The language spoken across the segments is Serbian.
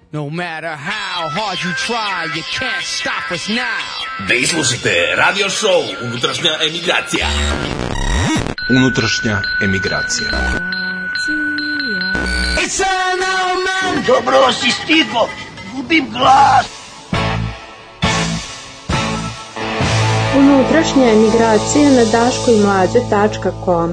No matter how hard you try, you can't stop us now. Vi slušate radio show Unutrašnja emigracija. Unutrašnja emigracija. Dobro si stigo, gubim glas. Unutrašnja emigracija na daškoimlađa.com.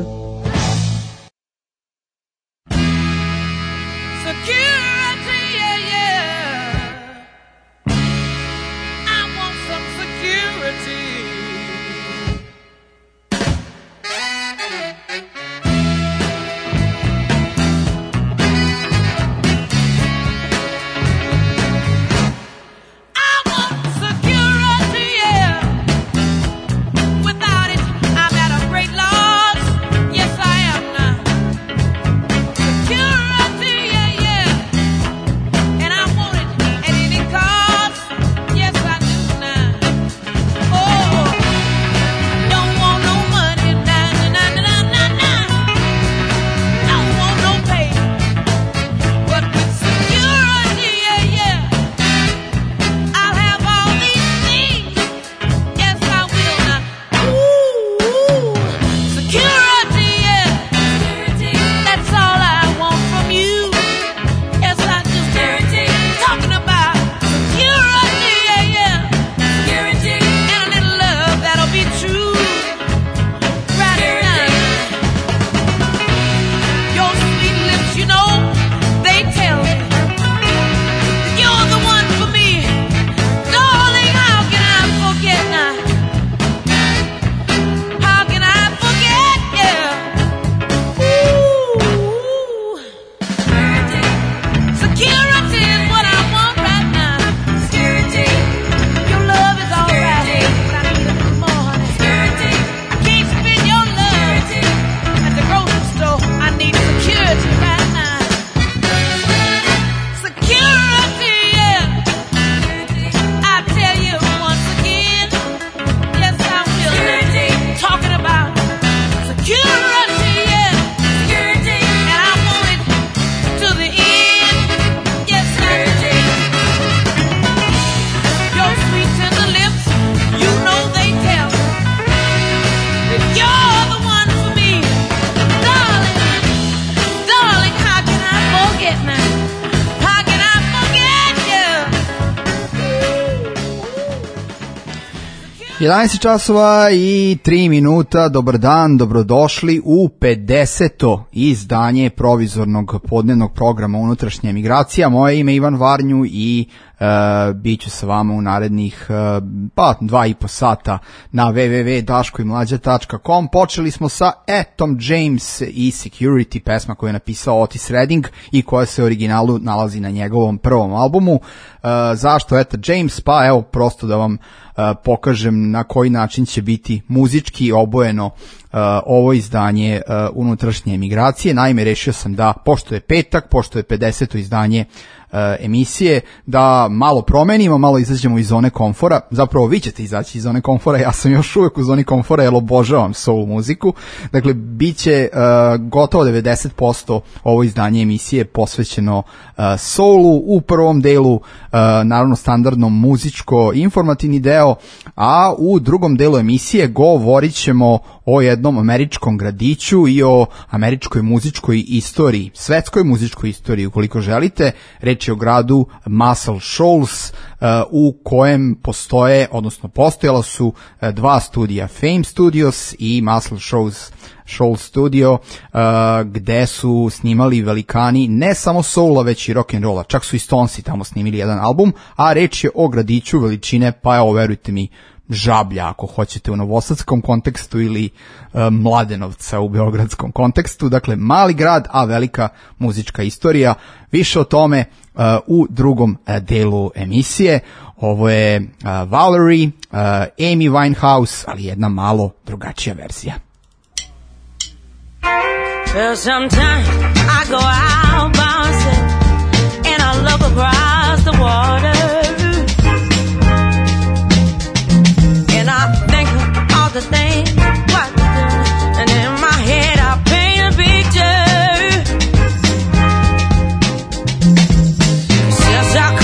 časova i 3 minuta, dobar dan, dobrodošli u 50. izdanje provizornog podnevnog programa Unutrašnja emigracija. Moje ime je Ivan Varnju i bit ću sa vama u narednih 2,5 sata na www.daškoimlađa.com. Počeli smo sa Tom James i Security, pesma koju je napisao Otis Redding i koja se u originalu nalazi na njegovom prvom albumu. Zašto James? Pa evo, prosto da vam pokažem na koji način će biti muzički obojeno ovo izdanje Unutrašnje emigracije. Naime, rešio sam da, pošto je petak, pošto je 50. izdanje emisije, da malo promenimo, malo izađemo iz zone komfora. Zapravo vi ćete izaći iz zone komfora, ja sam još uvijek u zoni komfora jer obožavam soul muziku. Dakle, bit će gotovo 90% ovo izdanje emisije posvećeno soulu. U prvom delu naravno standardnom muzičko-informativni deo, a u drugom delu emisije govorit ćemo o jednom američkom gradiću i o američkoj muzičkoj istoriji, svetskoj muzičkoj istoriji ukoliko želite. Reč je o gradu Muscle Shoals u kojem postoje, odnosno postojala su dva studija, Fame Studios i Muscle Shoals Studio, gde su snimali velikani ne samo soula, već i rock'n'rolla. Čak su i Stonesi tamo snimili jedan album, a reč je o gradiću veličine, pa evo, verujte mi, Žablja ako hoćete u novosadskom kontekstu ili Mladenovca u beogradskom kontekstu. Dakle, mali grad, a velika muzička istorija. Više o tome u drugom delu emisije. Ovo je Valerie, Amy Winehouse, ali jedna malo drugačija verzija. Well, sometimes I go out by myself and I look across the water. The thing, what to do, and in my head I paint a picture. Since I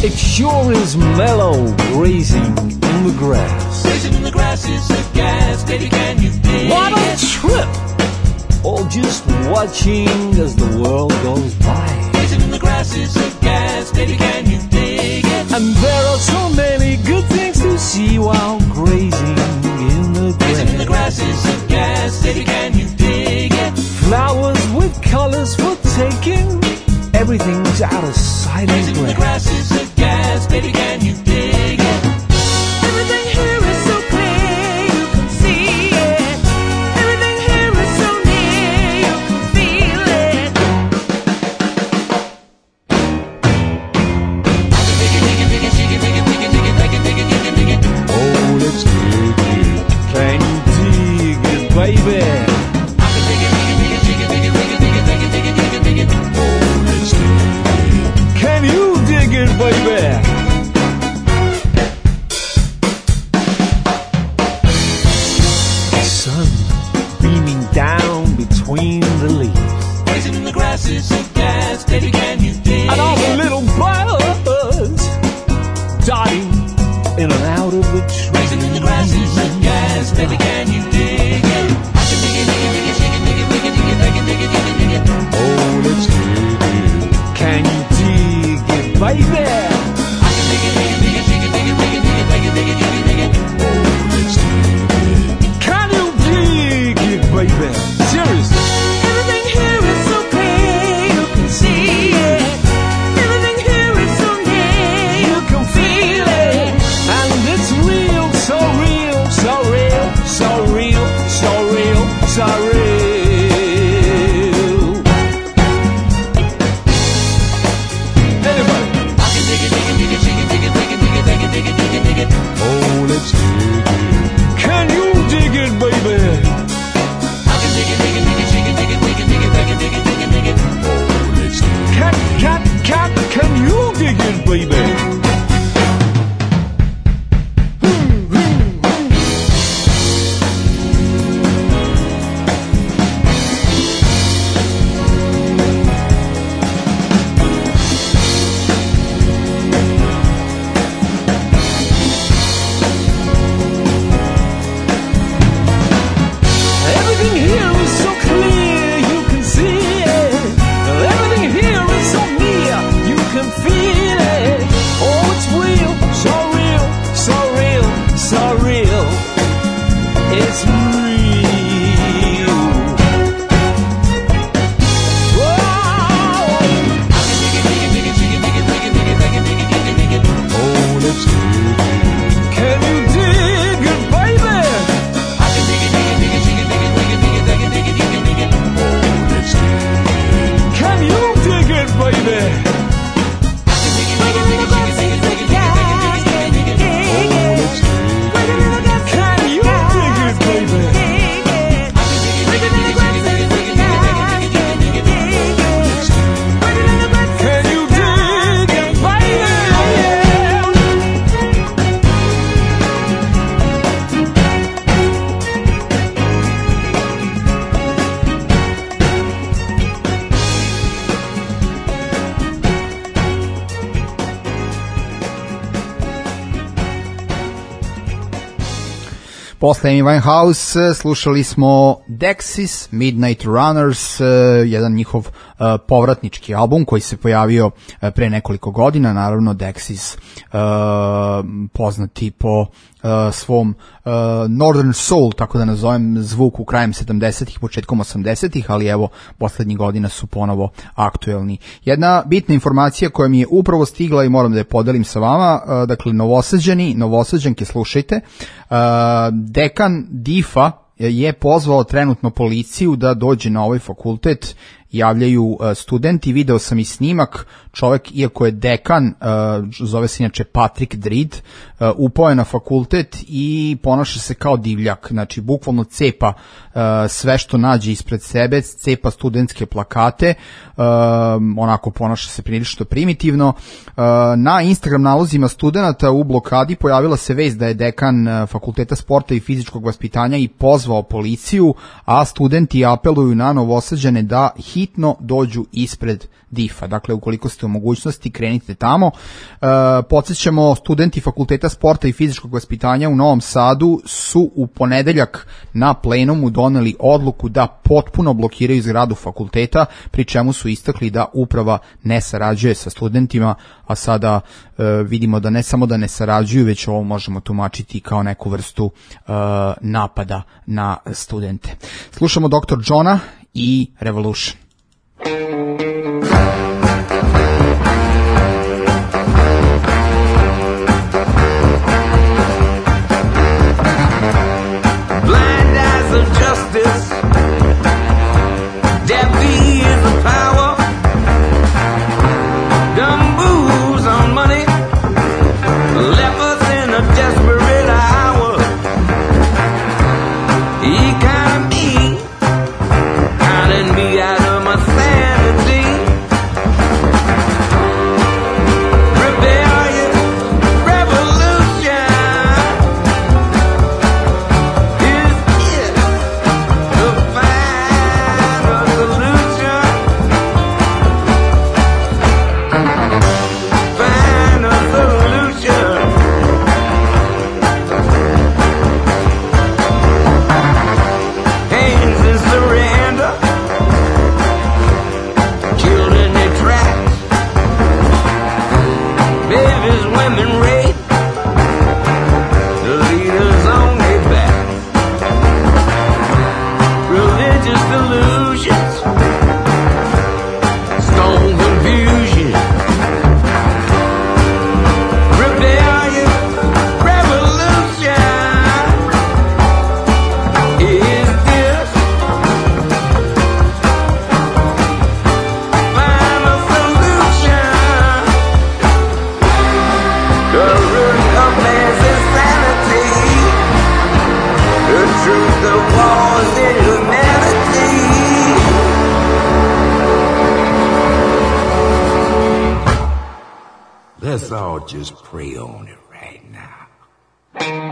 It sure is mellow, grazing in the grass. Grazing in the grass is a gas, baby, can you dig What a it? trip! Or just watching as the world goes by. Grazing in the grass is a gas, baby, can you dig it? And there are so many good things to see while grazing in the Grazing in the grass. grass is a gas, baby, can you dig it? Flowers with colors for taking. Everything's out of sight and Grazing in the grass. grass is a gas, baby, can you dig it? Everything here is so clear, you can see it. Everything here is so near, you can feel it. Oh, let's dig it. Can you dig it, baby? Oh, let's dig it. Can you dig it, baby? Sun beaming down between the leaves. Grazing in the grass is a gas, baby, can you dig And all the it? little birds darting in and out of the trees. Grazing in the grass is a gas, baby, can you dig it? I can dig it, dig it, dig it, shake it, dig it, dig it, dig it, dig it, dig it, dig it, dig it. Oh, let's dig it. Can you dig it, baby? I can dig it, dig it, dig it, shake it, dig it, dig it, dig it, dig it, dig it, dig it, dig it. Oh, let's dig it. Can you dig it, baby? Seriously. Everything here is so clear, you can see it. Everything here is so near, you can feel it. And it's real, so real, so real, so real, so real, so real. Anybody? I can dig it, dig it, dig it, shake it, dig it, dig it, dig it, dig it, dig it, dig it, dig it. Oh, let's dig it. Can you dig it, baby? I can dig it, dig it, dig it, shake it, dig it, dig it, dig it, dig it, dig it, dig it, dig it. Oh, let's dig it. Can you dig it, baby? Everything here is so clear, you can see it. Everything here is so near, you can feel it. Oh, it's real, so real, so real, so real. It's real. Whoa. Oh, let's dig it. Can you dig it, baby? I can dig it, dig it, dig it, shake it, dig it, dig it, dig it, dig it, dig it, dig it, dig it. Oh, let's dig it. Can you dig it, baby? Wiggle in the grass is a gas, can you dig it? Wiggle in the grass is a Can you dig it, baby? dig it. Wiggle in the grass is a gas, can you dig it? Wiggle in the grass is Can you dig it, baby? Posle Amy Winehouse slušali smo Dexys, Midnight Runners, jedan njihov povratnički album koji se pojavio pre nekoliko godina. Naravno Dexys poznati po svom Northern Soul, tako da nazovem, zvuku krajem 70-ih, početkom 80-ih, ali evo poslednjih godina su ponovo aktuelni. Jedna bitna informacija koja mi je upravo stigla i moram da je podelim sa vama, dakle Novosađanke, slušajte, dekan DIF-a je pozvao trenutno policiju da dođe na ovaj fakultet. Javljaju studenti, video sam i snimak, čovek, iako je dekan, zove se inače Patrick Drid, upao je na fakultet i ponaša se kao divljak, znači bukvalno cepa sve što nađe ispred sebe, cepa studentske plakate, onako ponaša se prilično primitivno. Na Instagram nalozima studenta u blokadi pojavila se vest da je dekan Fakulteta sporta i fizičkog vaspitanja i pozvao policiju, a studenti apeluju na Novosađane da hitno dođu ispred DIF-a. Dakle, ukoliko ste u mogućnosti, krenite tamo. Podsjećamo, studenti Fakulteta sporta i fizičkog vaspitanja u Novom Sadu su u ponedeljak na plenumu doneli odluku da potpuno blokiraju zgradu fakulteta, pri čemu su istakli da uprava ne sarađuje sa studentima, a sada vidimo da ne samo da ne sarađuju, već ovo možemo tumačiti kao neku vrstu napada na studente. Slušamo Dr. Johna i Revolution. Blind eyes of justice, deaf ears of power, dumb booze on money, left us in a desperate hour. He kind of me, counting me out of my sanity. Rebellion, revolution is it to find a solution. Find a solution. Hands in surrender, killed in their tracks. Babies, women raped, the leaders on their back. Religious delusions, stone confusion. Rebellion, revolution is this. Find a solution. The root of man's insanity, the truth of wars in humanity. Let's all just pray on it right now.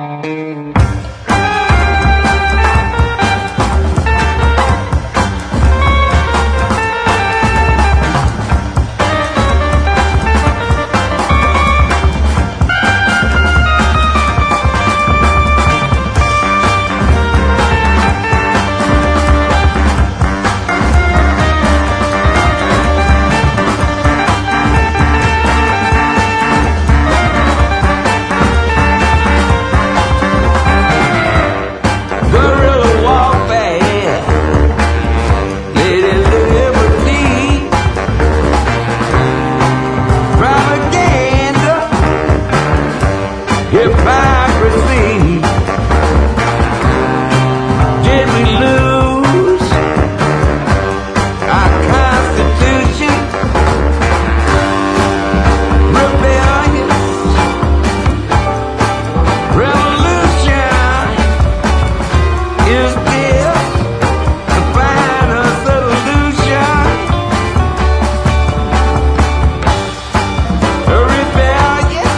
Guerrilla warfare, Lady Liberty, propaganda, hypocrisy. Did we lose our Constitution? Rebellion, revolution is this to find a solution. A rebellion,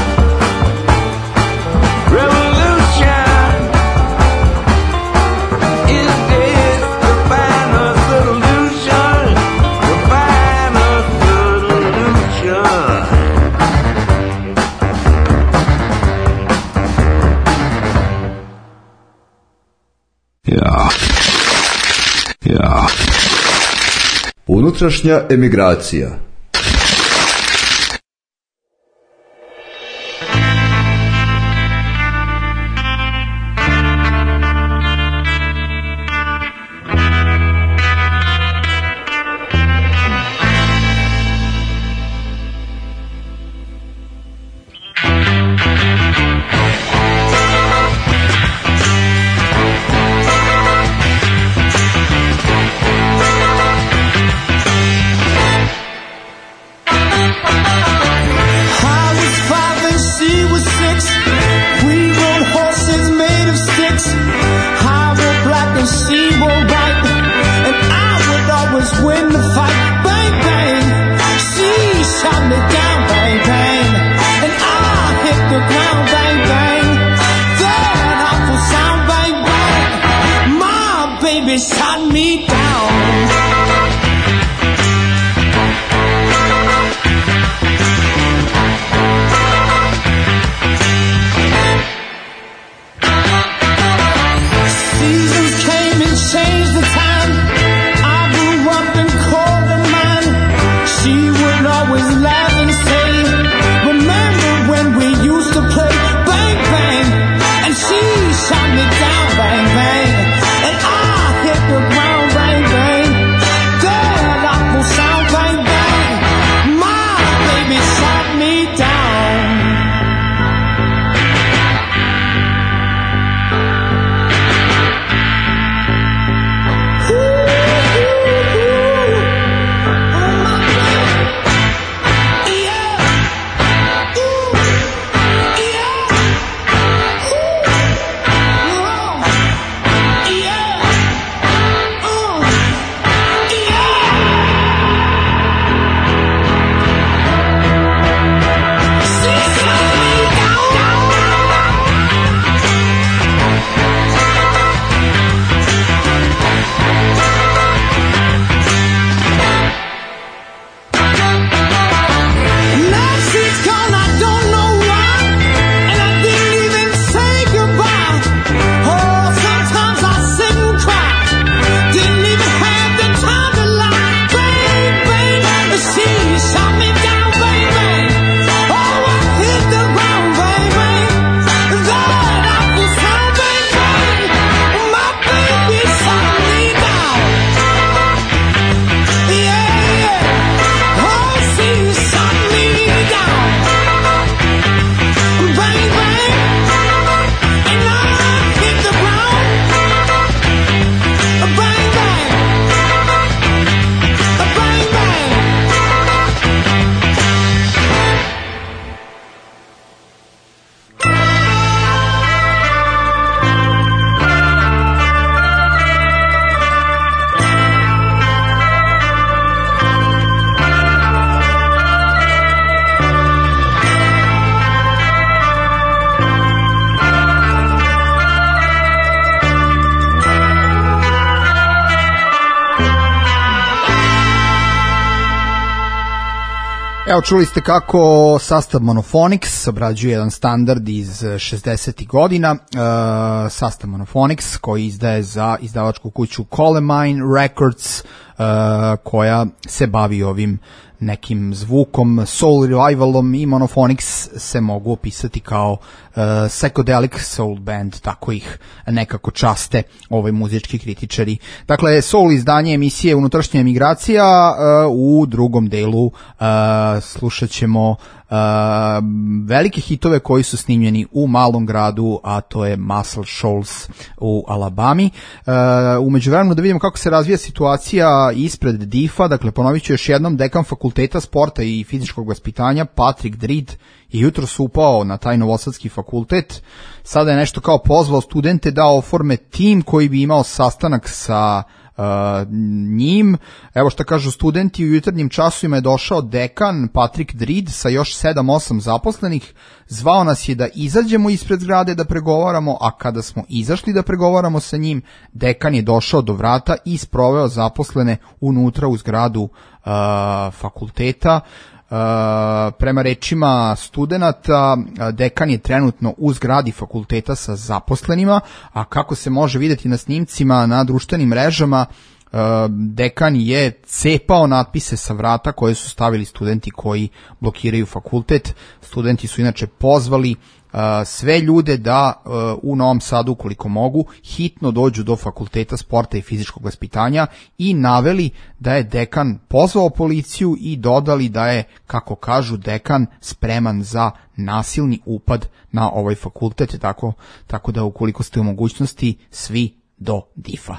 revolution is this to find a solution. To find a solution. Unutrašnja emigracija. baby shot me down. me down. Evo, čuli ste kako sastav Monophonics obrađuje jedan standard iz 60. godina. Sastav Monophonics koji izdaje za izdavačku kuću Colemine Records, koja se bavi ovim nekim zvukom, soul revivalom, i Monophonics se mogu opisati kao psychedelic soul band, tako ih nekako časte muzički kritičari. Dakle, soul izdanje emisije Unutrašnja emigracija. U drugom delu slušat ćemo velike hitove koji su snimljeni u malom gradu, a to je Muscle Shoals u Alabami. U međuvremenu da vidimo kako se razvija situacija ispred DIF-a. Dakle, ponovit ću još jednom, dekan fakulteta sporta i fizičkog vaspitanja Patrick Dreed je jutros upao na taj novosadski fakultet. Sada je nešto kao pozvao studente da oforme tim koji bi imao sastanak sa njim. Evo šta kažu studenti: u jutarnjim časovima je došao dekan Patrick Dreed sa još 7-8 zaposlenih. Zvao nas je da izađemo ispred zgrade da pregovaramo, a kada smo izašli da pregovaramo sa njim, dekan je došao do vrata i sproveo zaposlene unutra u zgradu fakulteta. Prema rečima studenata, dekan je trenutno u zgradi fakulteta sa zaposlenima, a kako se može vidjeti na snimcima na društvenim mrežama, dekan je cepao natpise sa vrata koje su stavili studenti koji blokiraju fakultet. Studenti su inače pozvali sve ljude da u Novom Sadu, ukoliko mogu, hitno dođu do fakulteta sporta i fizičkog vaspitanja, i naveli da je dekan pozvao policiju i dodali da je, kako kažu, dekan spreman za nasilni upad na ovaj fakultet, tako da ukoliko ste u mogućnosti, svi do DIF-a.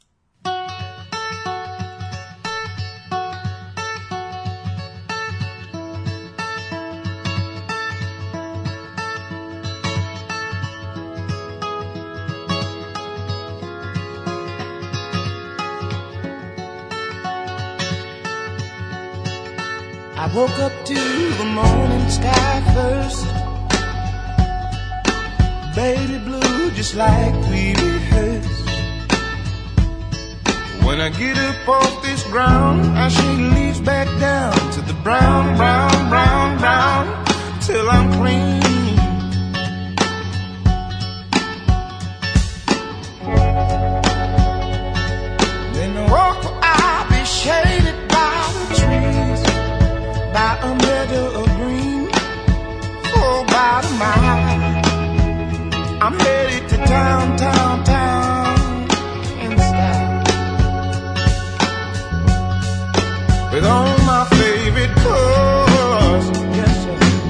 I woke up to the morning sky first, baby blue just like we rehearsed. When I get up off this ground, I shake leaves back down to the brown, brown, brown, brown, till I'm clean. Then I walk where I'll be shaded by the trees, by a meadow of green, for about a mile. I'm headed to town, town, town, in style, with all my favorite cars, yes sir.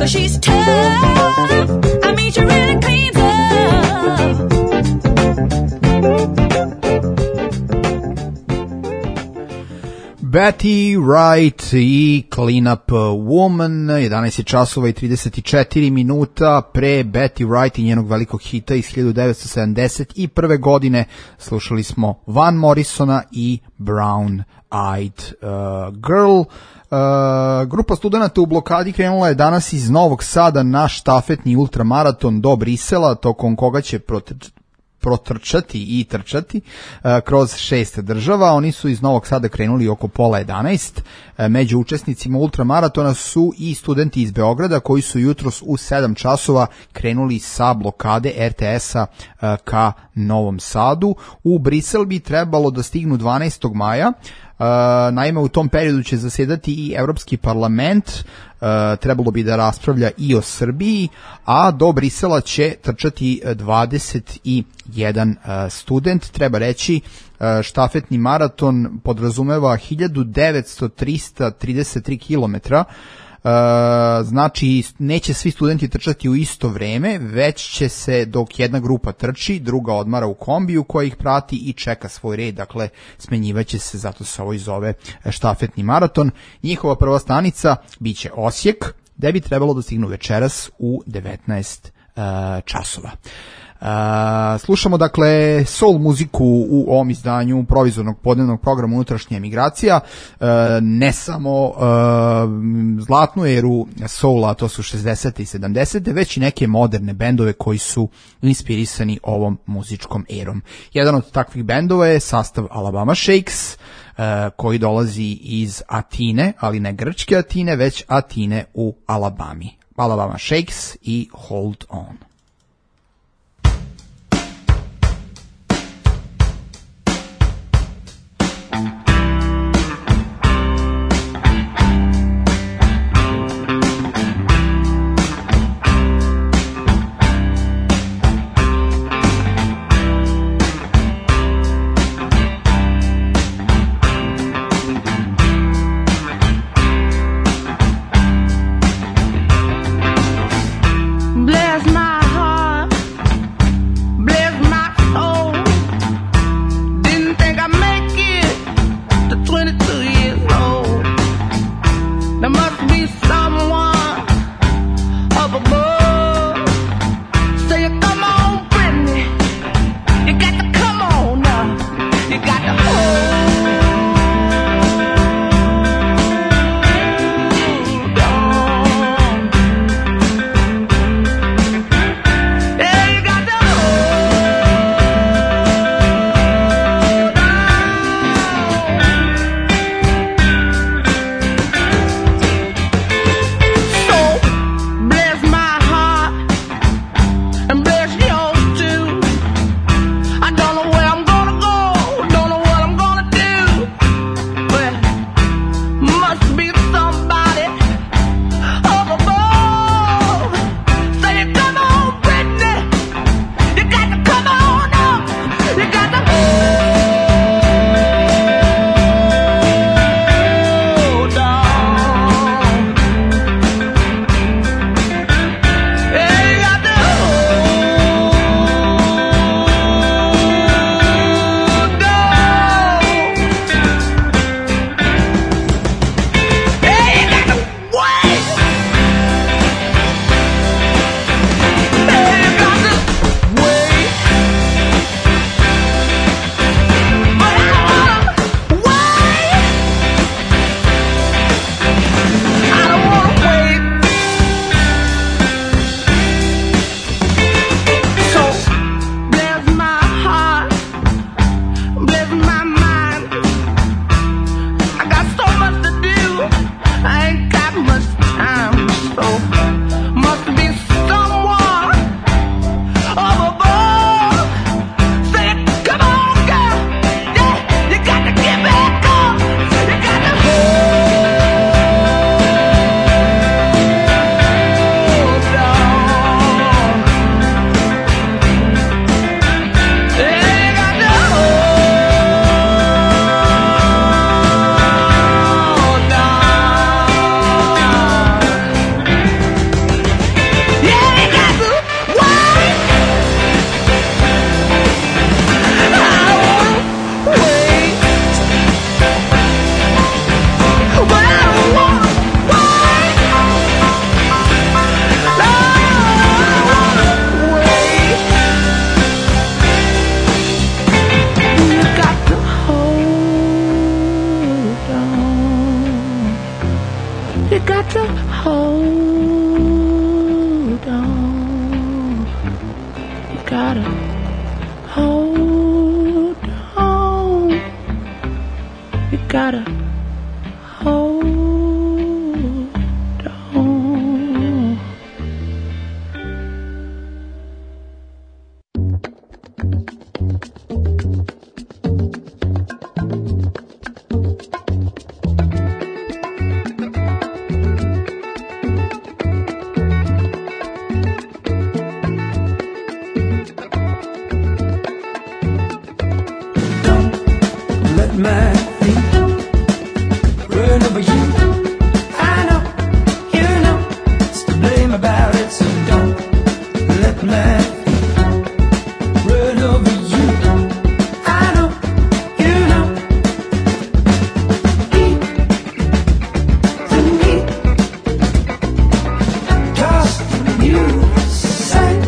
but she's tough. I mean, she really cleans up. Betty Wright i Clean Up Woman, 11 časova i 34 minuta. Pre Betty Wright i njenog velikog hita iz 1971. godine slušali smo Van Morrisona i Brown Eyed Girl. Grupa studenta u blokadi krenula je danas iz Novog Sada na štafetni ultramaraton do Brisela, tokom koga će protrčati i trčati kroz 6 država. Oni su iz Novog Sada krenuli oko 10:30. Među učesnicima ultramaratona su i studenti iz Beograda koji su jutros u 7 časova krenuli sa blokade RTS-a ka Novom Sadu. U Brisel bi trebalo da stignu 12. maja. Naime, u tom periodu će zasedati i Evropski parlament, trebalo bi da raspravlja i o Srbiji, a do Brisela će trčati 21 student. Treba reći, štafetni maraton podrazumeva 1933 kilometra. Znači neće svi studenti trčati u isto vreme, već će se dok jedna grupa trči, druga odmara u kombiju koja ih prati i čeka svoj red, dakle smenjivaće se, zato se ovo i zove štafetni maraton. Njihova prva stanica biće Osijek, gde bi trebalo da stignu večeras u 19 časova. Slušamo dakle soul muziku u ovom izdanju provizornog podnevnog programa Unutrašnja emigracija, ne samo zlatnu eru soula, to su 60. i 70. već i neke moderne bendove koji su inspirisani ovom muzičkom erom. Jedan od takvih bendova je sastav Alabama Shakes, koji dolazi iz Atine, ali ne grčke Atine, već Atine u Alabami. Alabama Shakes i Hold On. Bless my heart, bless my soul. Didn't think I'd make it to 22 years old. There must be someone up above. Say, come on, Brittany, you got to come on now. You got to hold on. Yeah, you got to hold on. got to hold on. You gotta hold on. You gotta hold on. Let my feet run over you. I know, you know, it's to blame about it, so don't let my feet run over you. I know, you know, feet to me, toss you aside.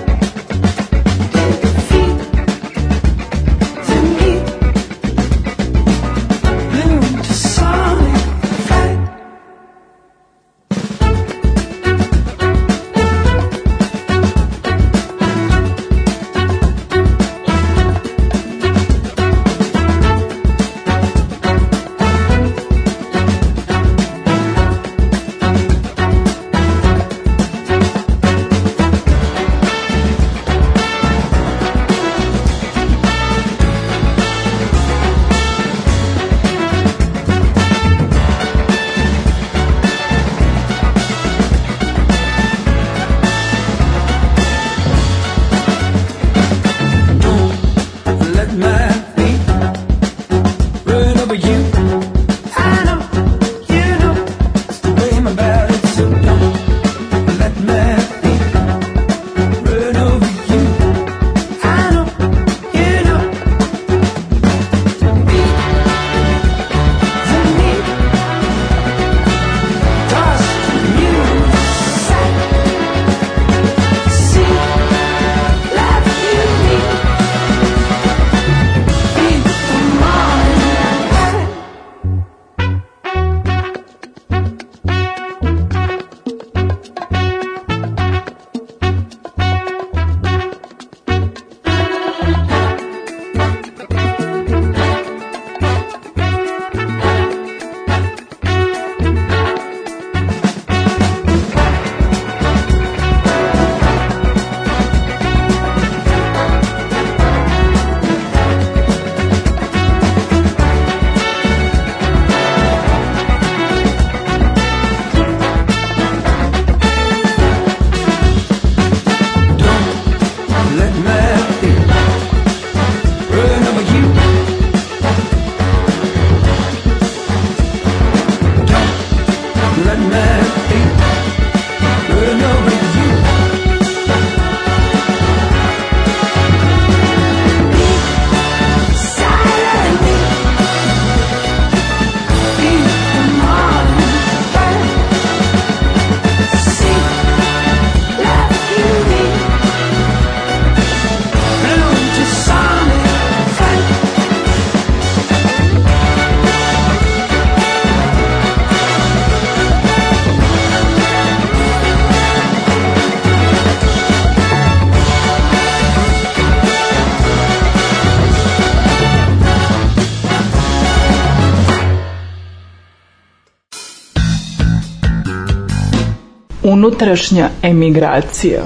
Feet to me. Unutrašnja emigracija.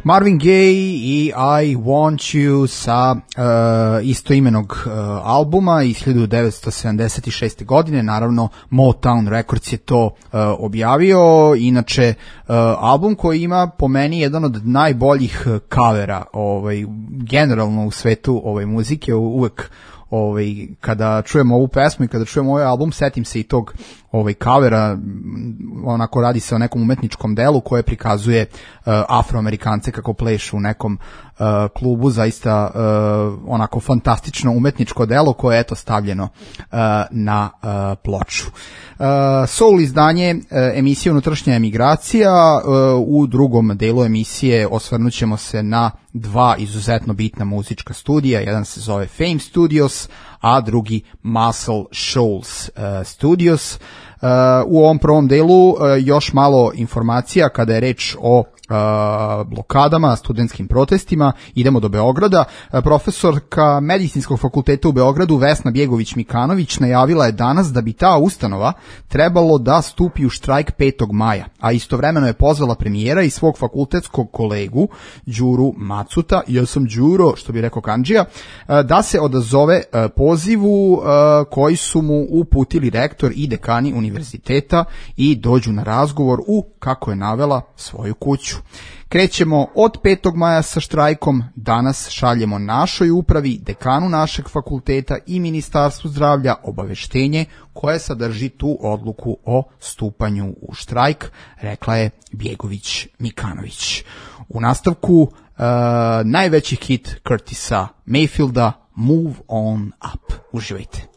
Marvin Gaye i I Want You sa istoimenog albuma iz 1976. godine, naravno Motown Records je to objavio, inače album koji ima po meni jedan od najboljih kavera generalno u svetu muzike, uvek kada čujemo ovu pesmu i kada čujemo ovaj album, setim se i tog kavera, onako radi se o nekom umetničkom delu koje prikazuje Afroamerikance kako plešu u nekom klubu, zaista onako fantastično umetničko delo koje je eto stavljeno na ploču. Soul izdanje emisije Unutrašnja emigracija. U drugom delu emisije osvrnućemo se na dva izuzetno bitna muzička studija, jedan se zove Fame Studios, a drugi Muscle Shoals Studios. U ovom prvom delu još malo informacija kada je reč o blokadama, studentskim protestima. Idemo do Beograda. Profesorka Medicinskog fakulteta u Beogradu Vesna Bjegović-Mikanović najavila je danas da bi ta ustanova trebalo da stupi u štrajk 5. maja, a istovremeno je pozvala premijera i svog fakultetskog kolegu Đuru Macuta, ja sam Đuro, što bi rekao Kandžija, da se odazove pozivu koji su mu uputili rektor i dekani univerziteta i dođu na razgovor u, kako je navela, svoju kuću. Krećemo od 5. maja sa štrajkom, danas šaljemo našoj upravi, dekanu našeg fakulteta i Ministarstvu zdravlja obaveštenje koje sadrži tu odluku o stupanju u štrajk, rekla je Bjegović-Mikanović. U nastavku najveći hit Curtisa Mayfielda, Move On Up. Uživajte.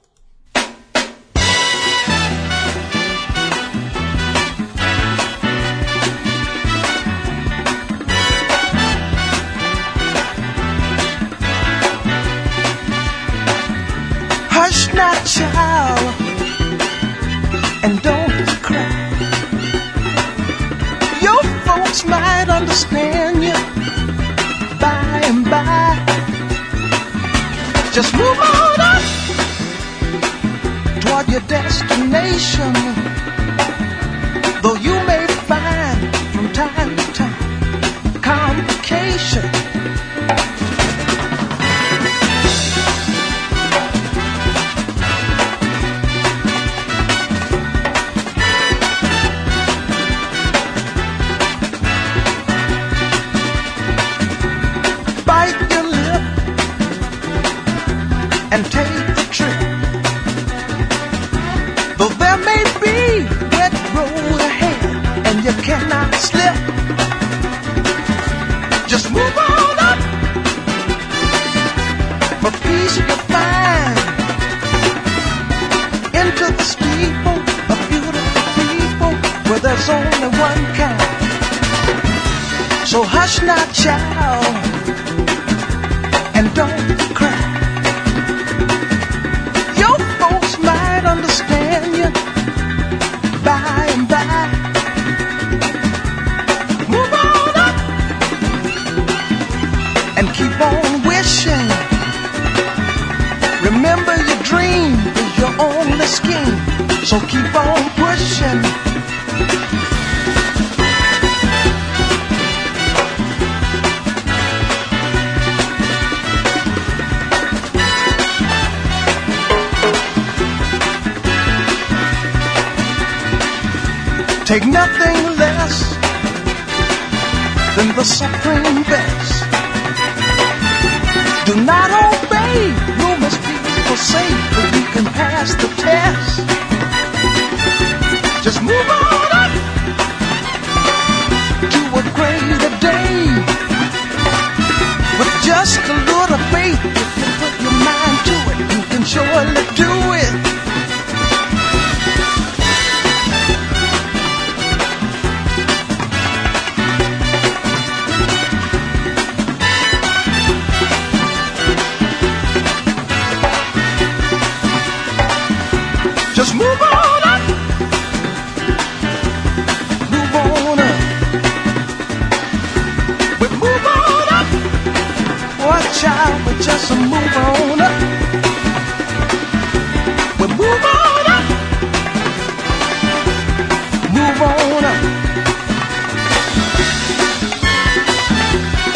Hush now, child, and don't cry. Your folks might understand you by and by. Just move on up toward your destination, though you may find from time to time complication. And take the trip, though there may be wet road ahead and you cannot slip. Just move on up for peace you'll find into the steeple of beautiful people where there's only one kind. So hush now, child, and don't cry. Understand you by and by. Move on up and keep on wishing. Remember your dream is your only scheme, so keep on pushing. Take nothing less than the supreme best. Do not obey, you must be forsake, but you can pass the test. Just move on up to a greater day. With just a little faith, if you put your mind to it, you can surely do it. Just move on up, move on up, we move on up, watch out, we just move on up, we move on up, move on up.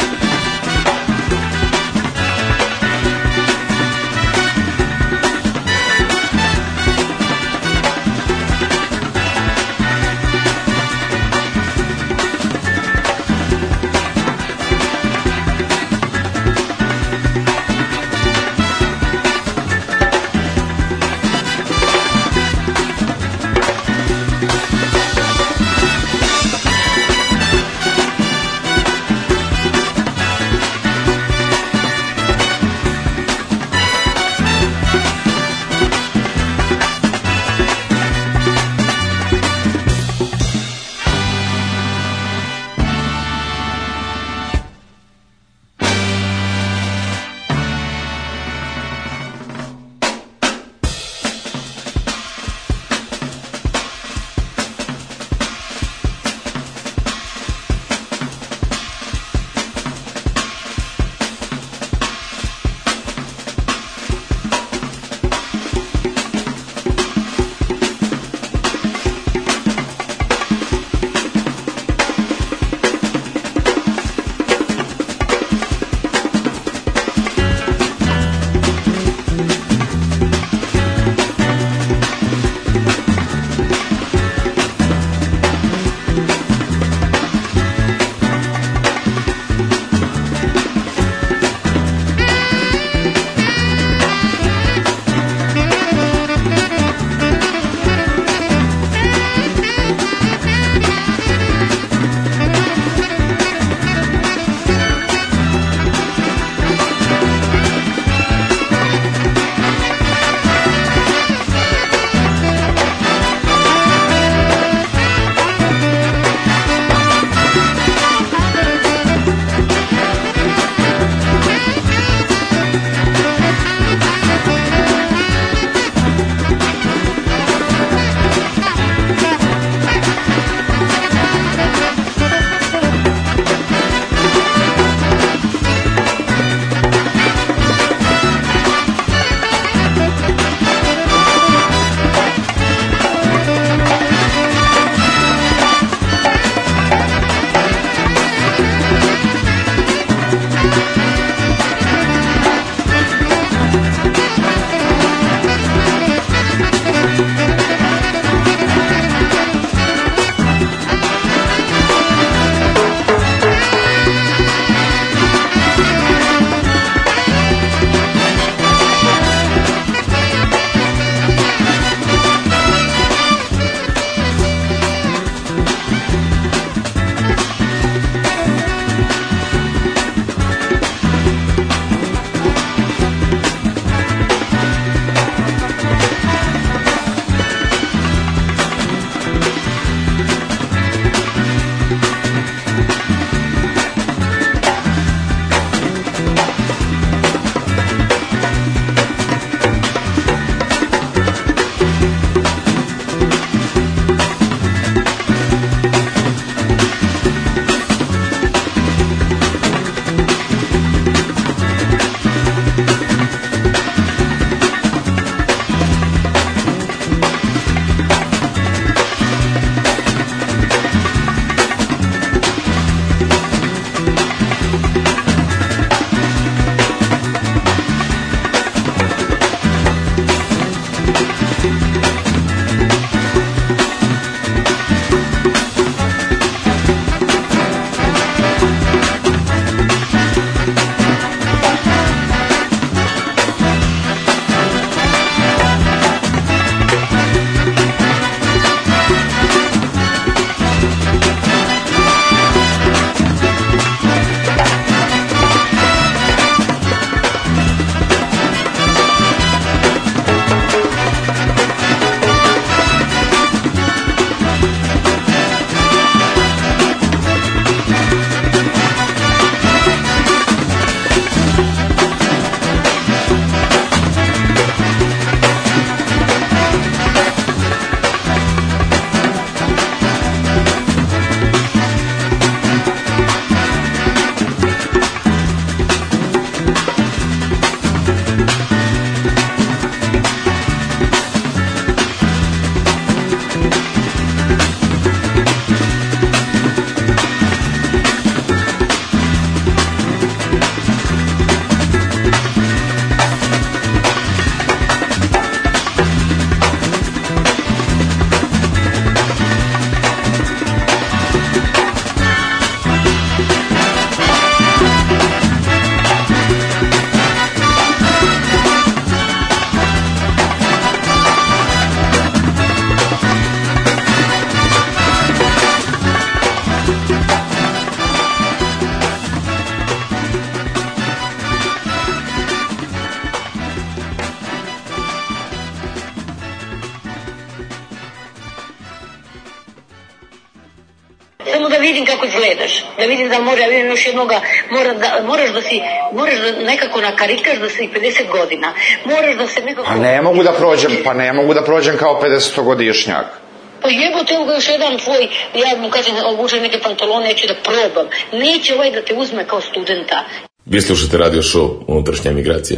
vidim kako izgledaš, da vidim da može, ja vidim još jednoga, moraš da nekako nakarikaš da si 50 godina, moraš da se nekako... Pa ne mogu da prođem kao 50-godišnjak. Pa jebote, evo ga još jedan tvoj, ja mu kažem, obučem neke pantalone, neću da probam, neće ovaj da te uzme kao studenta. Vi slušate radio show Unutrašnja emigracija.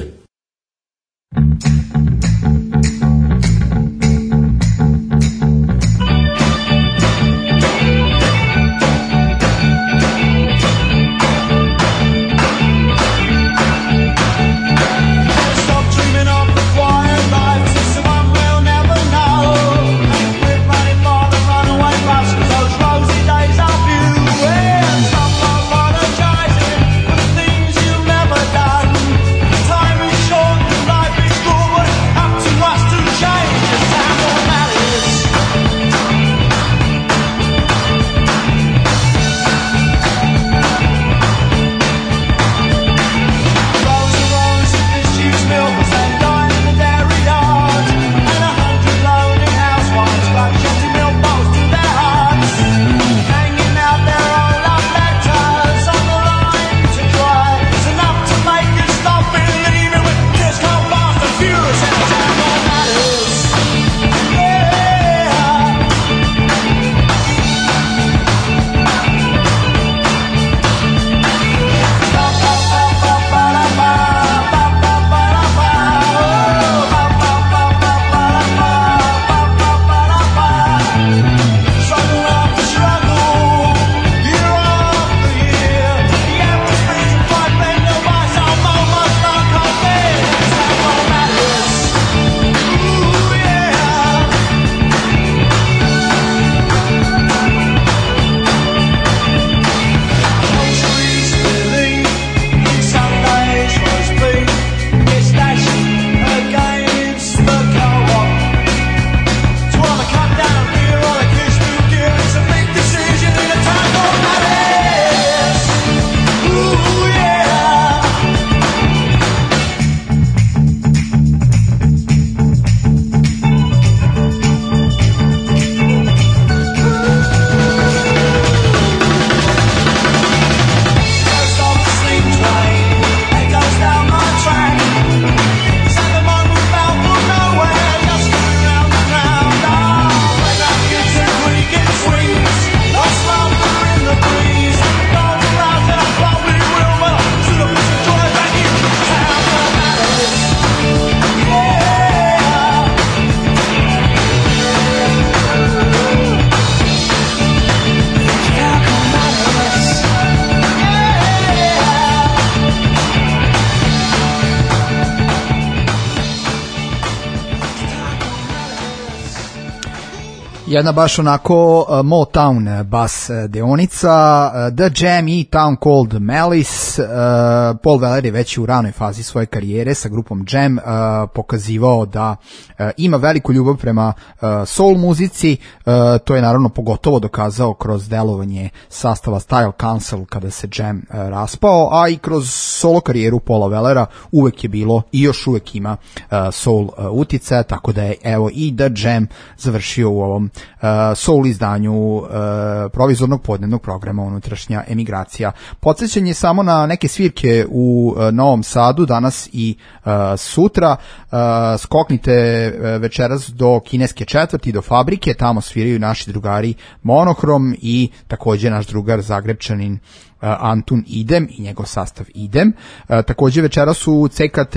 Jedna baš onako Motown bas deonica, The Jam i Town Called Malice. Paul Weller je već u ranoj fazi svoje karijere sa grupom Jam pokazivao da ima veliku ljubav prema soul muzici. To je naravno pogotovo dokazao kroz delovanje sastava Style Council kada se Jam raspao, a i kroz solo karijeru Paula Wellera uvek je bilo i još uvek ima soul uticaja, tako da je evo i The Jam završio u ovom soul izdanju provizornog podnevnog programa Unutrašnja emigracija. Podsjećanje samo na neke svirke u Novom Sadu danas i sutra. Skoknite večeras do Kineske četvrti, do Fabrike, tamo sviraju naši drugari Monohrom i takođe naš drugar Zagrebčanin Antun Idem i njegov sastav Idem. Takođe večeras u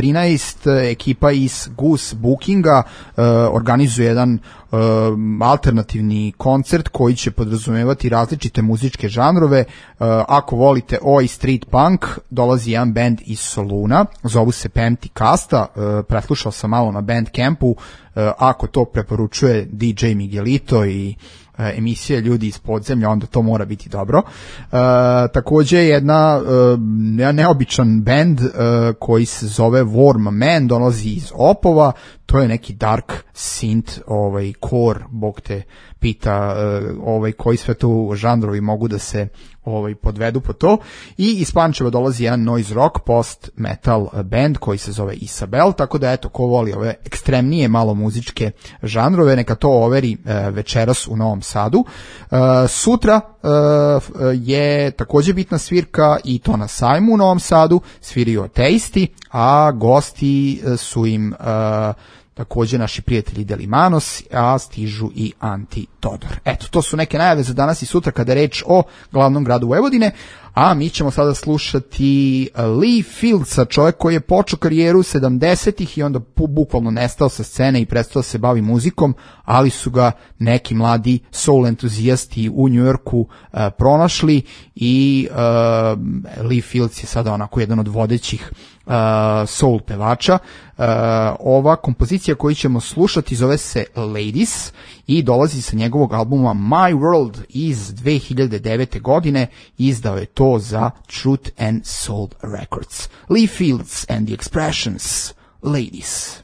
CK13 ekipa iz Goose Bookinga organizuje jedan alternativni koncert koji će podrazumevati različite muzičke žanrove. Ako volite oi street punk, dolazi jedan band iz Soluna, zovu se Pempty Kasta, preslušao sam malo na Bandcampu, ako to preporučuje DJ Miguelito i emisije Ljudi iz podzemlja, onda to mora biti dobro. Takođe jedan neobičan band koji se zove Warm Man, dolazi iz Opova, to je neki dark synth, core, bog te pita, koji sve tu žanrovi mogu da se podvedu po to. I iz Pančeva dolazi jedan noise rock post metal band koji se zove Isabel, tako da eto, ko voli ove ekstremnije malo muzičke žanrove, neka to overi večeras u Novom Sadu. Sutra je takođe bitna svirka i to na sajmu u Novom Sadu, sviraju Ateisti, a gosti su im takođe naši prijatelji Delimanos, a stižu i Anti Todor. Eto, to su neke najave za danas i sutra kada je reč o glavnom gradu Vojvodine, a mi ćemo sada slušati Lee Fieldsa, čovjek koji je počeo karijeru 70-ih i onda bukvalno nestao sa scene i prestao se bavi muzikom, ali su ga neki mladi soul entuzijasti u Njujorku pronašli i Lee Fields je sada onako jedan od vodećih soul pevača. Ova kompozicija koju ćemo slušati zove se Ladies i dolazi sa njegovog albuma My World iz 2009. godine. Izdao je to za Truth and Soul Records. Lee Fields and the Expressions, Ladies.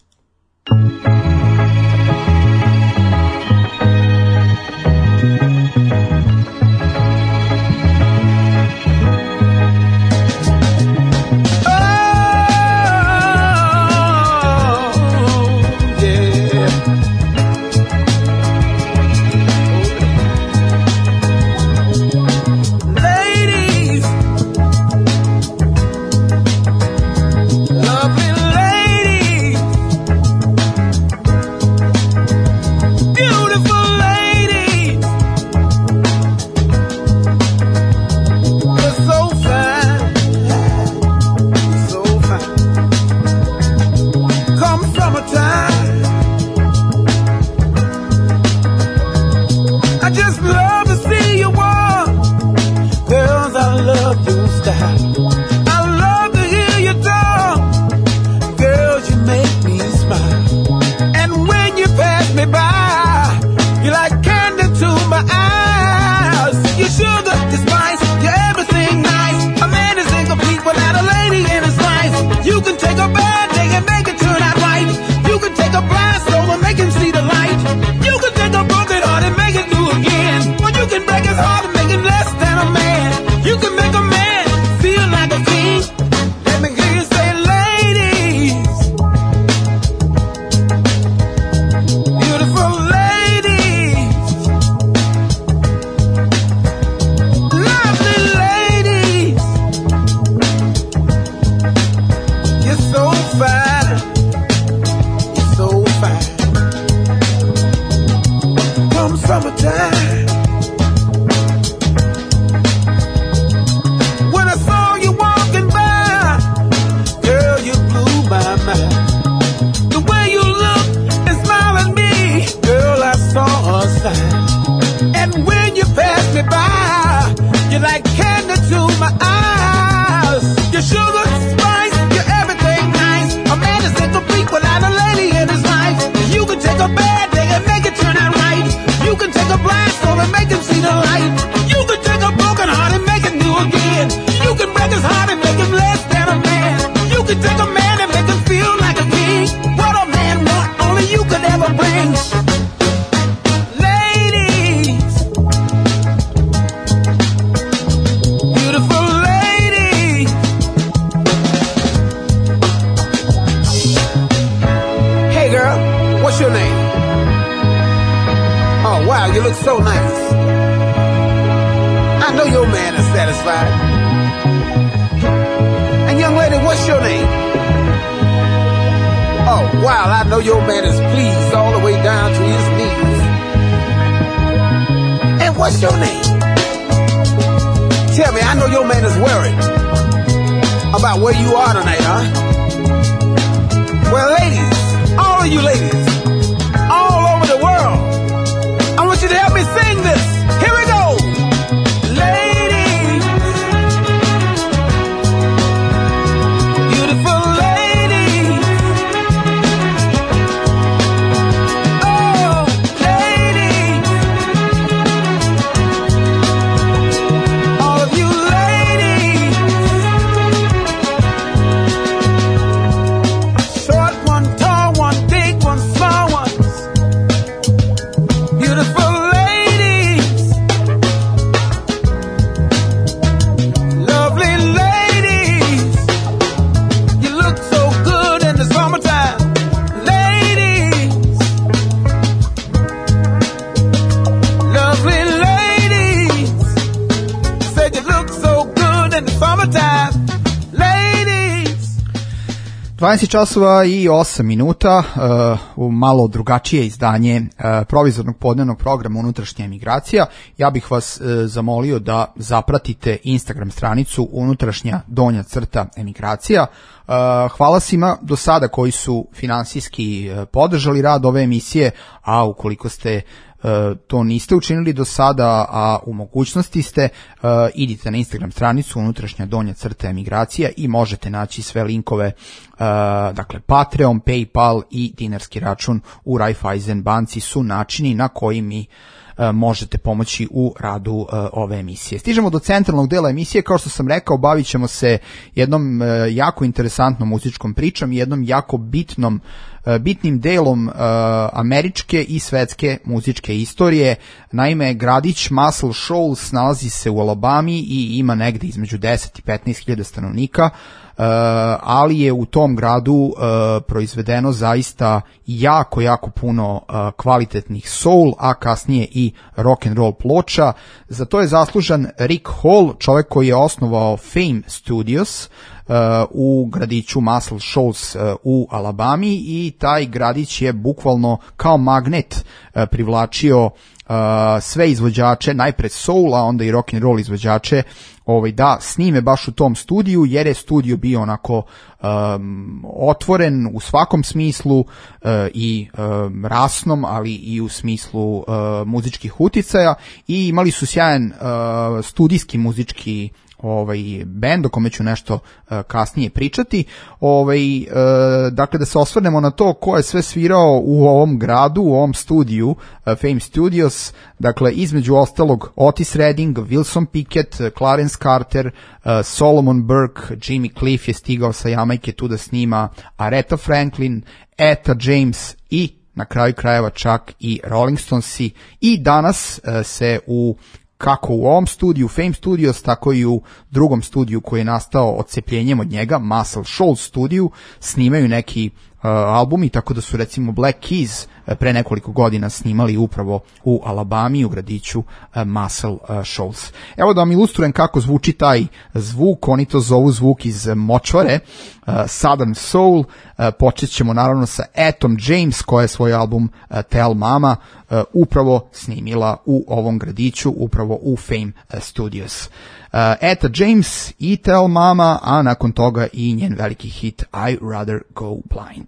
12 časova i 8 minuta, u malo drugačije izdanje provizornog podnevnog programa Unutrašnja emigracija. Ja bih vas zamolio da zapratite Instagram stranicu _emigracija. Hvala svima do sada koji su finansijski podržali rad ove emisije, a ukoliko ste to niste učinili do sada, a u mogućnosti ste, idite na Instagram stranicu _emigracija i možete naći sve linkove, dakle Patreon, PayPal i dinarski račun u Raiffeisen banci su načini na koji mi možete pomoći u radu ove emisije. Stižemo do centralnog dela emisije, kao što sam rekao, bavit ćemo se jednom jako interesantnom muzičkom pričom i jednom jako bitnim delom američke i svetske muzičke istorije. Naime, gradić Muscle Shoals nalazi se u Alabami i ima negde između 10 i 15 hiljada stanovnika, ali je u tom gradu proizvedeno zaista jako puno kvalitetnih soul, a kasnije i rock and roll ploča. Za to je zaslužan Rick Hall, čovjek koji je osnovao Fame Studios u gradiću Muscle Shoals u Alabami, i taj gradić je bukvalno kao magnet privlačio sve izvođače, najpre soul, a onda i rock and roll izvođače, da snime baš u tom studiju, jer je studio bio onako otvoren u svakom smislu, i rasnom, ali i u smislu muzičkih uticaja, i imali su sjajan studijski muzički bend o kome ću nešto kasnije pričati. Dakle, da se osvrnemo na to ko je sve svirao u ovom gradu, u ovom studiju Fame Studios. Dakle, između ostalog Otis Redding, Wilson Pickett, Clarence Carter, Solomon Burke, Jimmy Cliff je stigao sa Jamajke tu da snima, Aretha Franklin, Etta James i na kraju krajeva čak i Rolling Stonesi. I danas se kako u ovom studiju Fame Studios, tako i u drugom studiju koji je nastao odcepljenjem od njega, Muscle Shoals studiju, snimaju neki albumi, tako da su recimo Black Keys pre nekoliko godina snimali upravo u Alabami, u gradiću Muscle Shoals. Evo da vam ilustrujem kako zvuči taj zvuk. Oni to zovu zvuk iz močvare, Southern Soul. Počet ćemo naravno sa Ettom James, koja je svoj album Tell Mama upravo snimila u ovom gradiću, upravo u Fame Studios. Etta James i Tell Mama, a nakon toga i njen veliki hit I'd Rather Go Blind.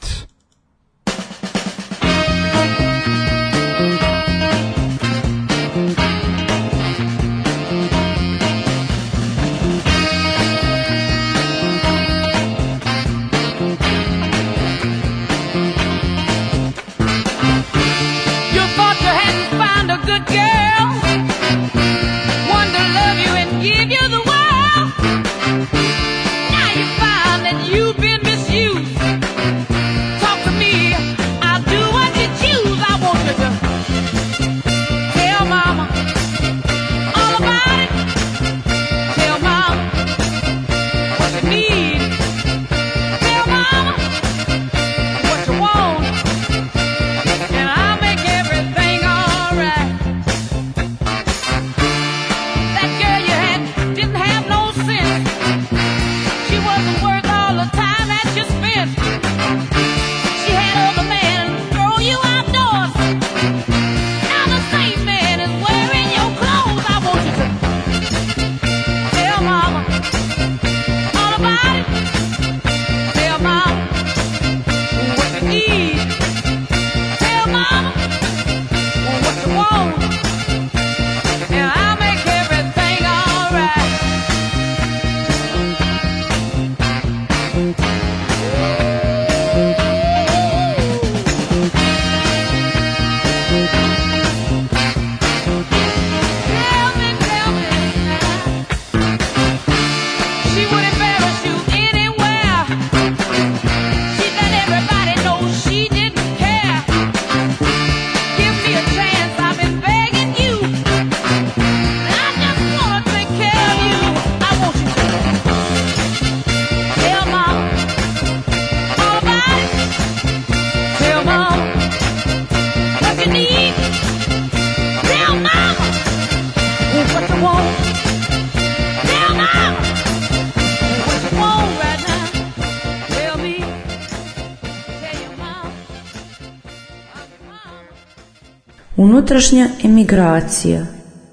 Unutrašnja emigracija.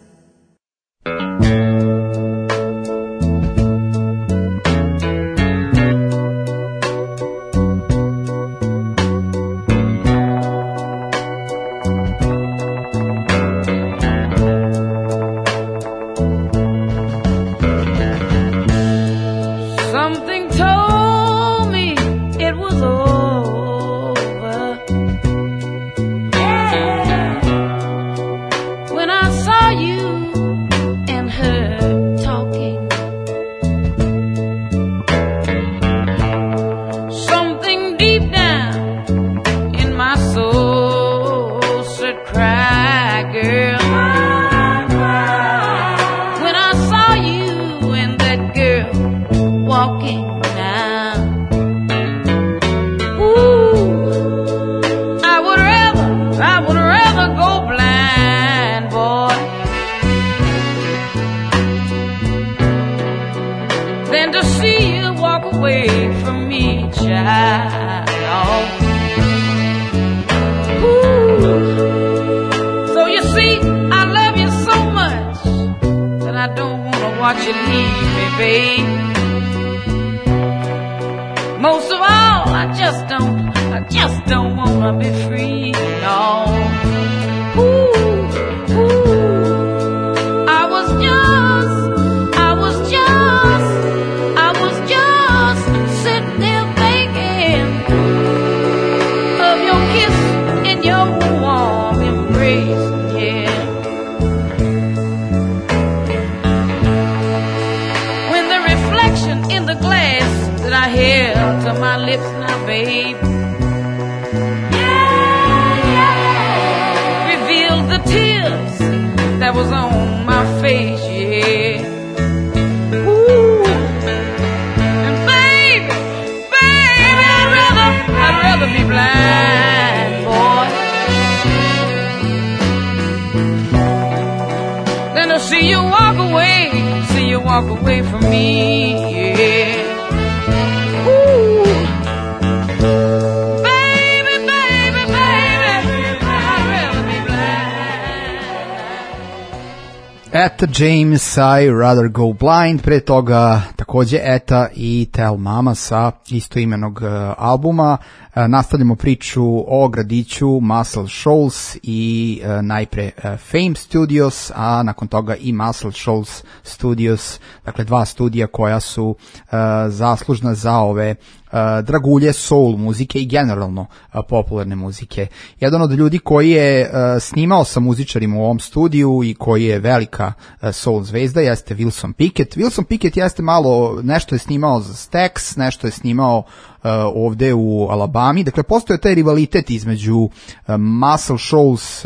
Etta James, I Rather Go Blind, pre toga takođe Etta i Tell Mama sa istoimenog albuma. Nastavljamo priču o gradiću Muscle Shoals i najpre Fame Studios, a nakon toga i Muscle Shoals Studios, dakle dva studija koja su zaslužna za ove dragulje soul muzike i generalno popularne muzike. Jedan od ljudi koji je snimao sa muzičarima u ovom studiju i koji je velika soul zvezda jeste Wilson Pickett. Wilson Pickett jeste malo, nešto je snimao za Stax, nešto je snimao ovde u Alabami. Dakle, postoje taj rivalitet između Muscle Shoals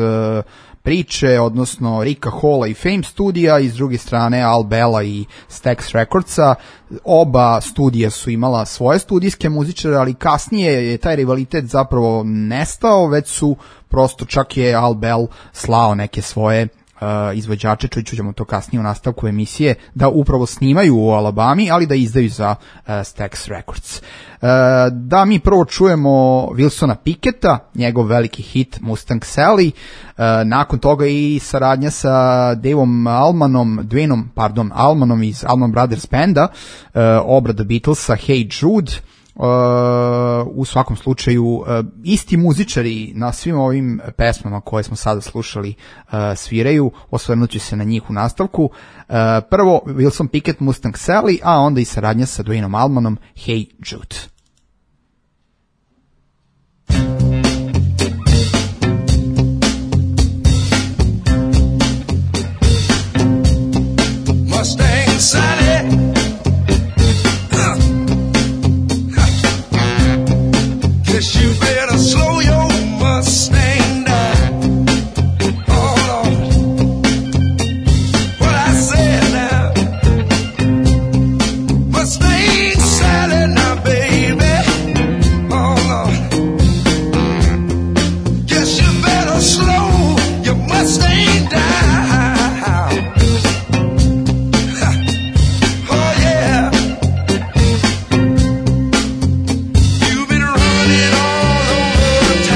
priče, odnosno Ricka Halla i Fame studija, i s druge strane Al Bella i Stax Recordsa. Oba studija su imala svoje studijske muzičare, ali kasnije je taj rivalitet zapravo nestao, već su prosto, čak je Al Bell slao neke svoje izvođače, ćemo to kasnije u nastavku emisije, da upravo snimaju u Alabami, ali da izdaju za Stax Records. Da mi prvo čujemo Wilsona Picketta, njegov veliki hit Mustang Sally, nakon toga i saradnja sa Dwaynom Allmanom iz Allman Brothers Banda, obrada Beatlesa Hey Jude. U svakom slučaju isti muzičari na svim ovim pesmama koje smo sada slušali sviraju, osvrnut ću se na njih u nastavku. Prvo Wilson Pickett, Mustang Sally, a onda i saradnja sa Dwaynom Allmanom Hey Jude. Mustang Sally, guess you better slow your Mustang down. Oh Lord, what I said now. Mustang Sally now, baby. Oh Lord, guess you better slow your Mustang down. Time.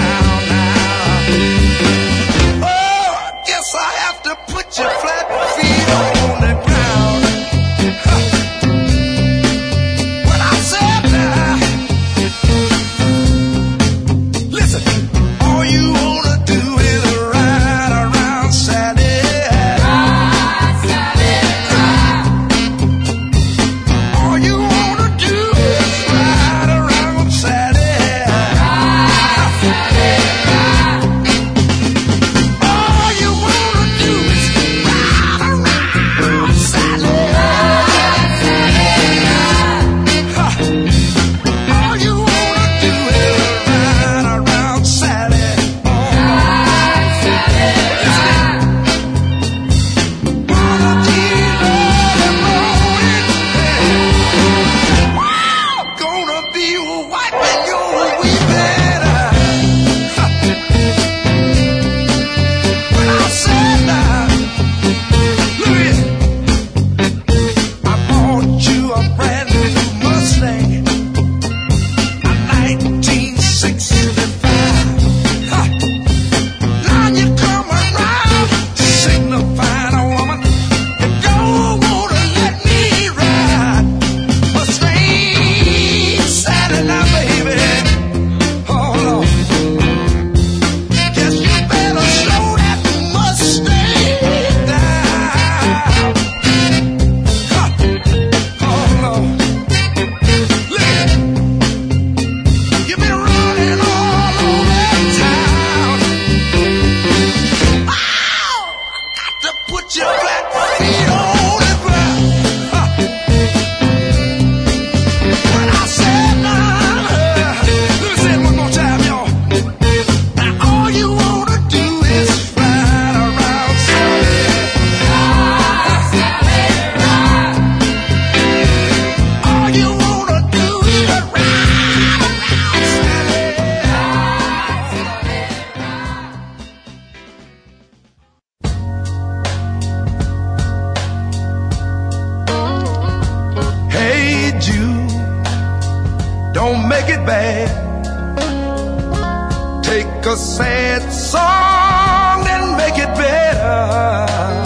Take a sad song and make it better.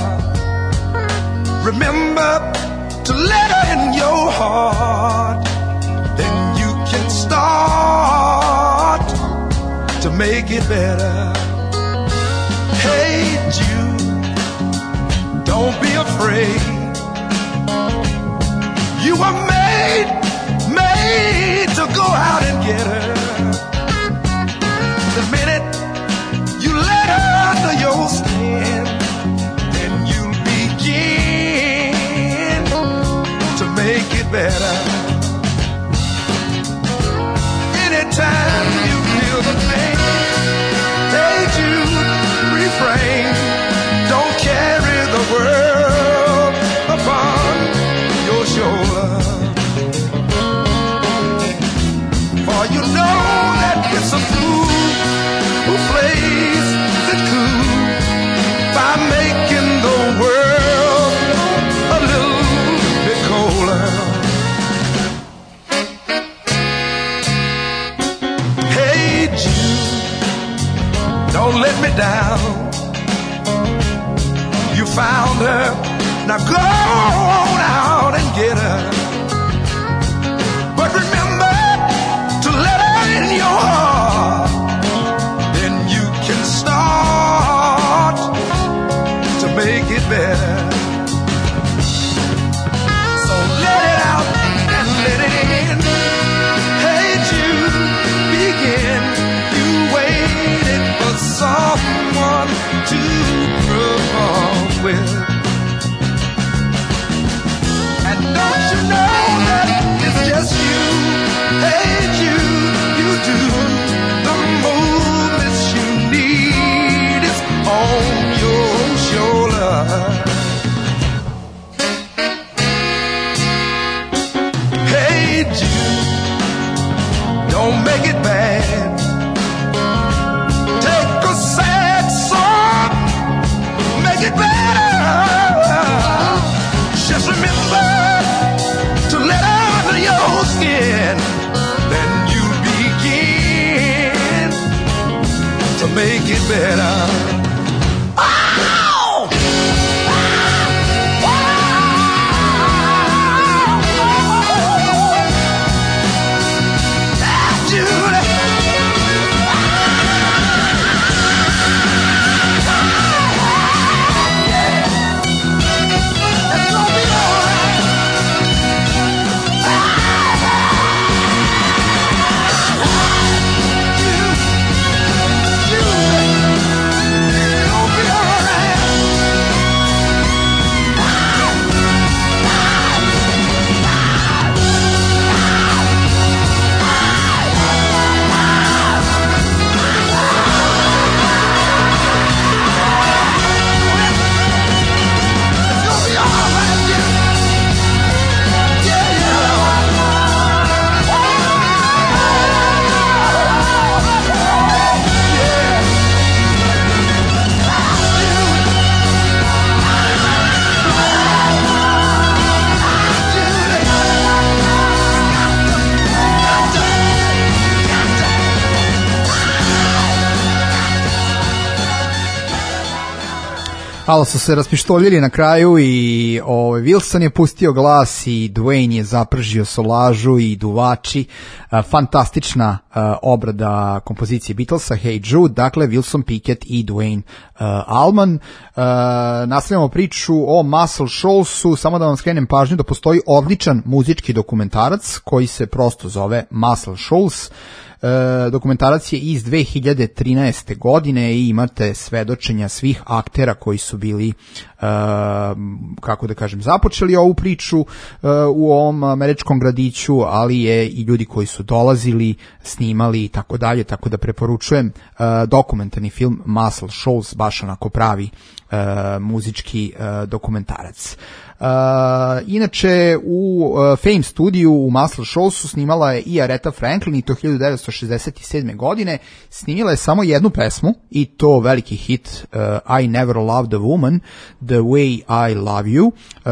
Remember to let her in your heart. Then you can start to make it better. Hey Jude, don't be afraid. You were made to go out and get her. The minute you let her under your skin, then you'll begin to make it better. Anytime you feel the pain, hey Jude, refrain. Don't carry the world upon your shoulder. For you know that it's a fool who plays it cool by making the world a little bit colder. Hey Jude, don't let me down. You found her, now go on out and get her. But remember to let her in your heart. Then you can start to make it better. So let it out and let it in. Hey Jude, begin. You waited for someone to perform with. And don't you know that it's just you? Hey Jude, you do the movements you need is on your shoulder. Hey Jude, don't make it bad. Take a sad song, make it better. Just remember to let her under your skin. Then you begin to make it better. Ali su se raspištoljili na kraju i Wilson je pustio glas i Dwayne je zapržio solažu i duvači. Fantastična obrada kompozicije Beatlesa, Hey Jude, dakle Wilson Pickett i Dwayne Allman. Nastavljamo priču o Muscle Shoalsu, samo da vam skrenem pažnju da postoji odličan muzički dokumentarac koji se prosto zove Muscle Shoals. Dokumentarac je iz 2013. godine i imate svedočenja svih aktera koji su bili, kako da kažem, započeli ovu priču u ovom američkom gradiću, ali je i ljudi koji su dolazili, snimali i tako dalje, tako da preporučujem dokumentarni film Muscle Shoals, baš onako pravi muzički dokumentarac. Inače u Fame studiju u Muscle Shoalsu snimala je i Aretha Franklin, i to 1967. godine. Snimila je samo jednu pesmu i to veliki hit I Never Loved a Woman The Way I Love You.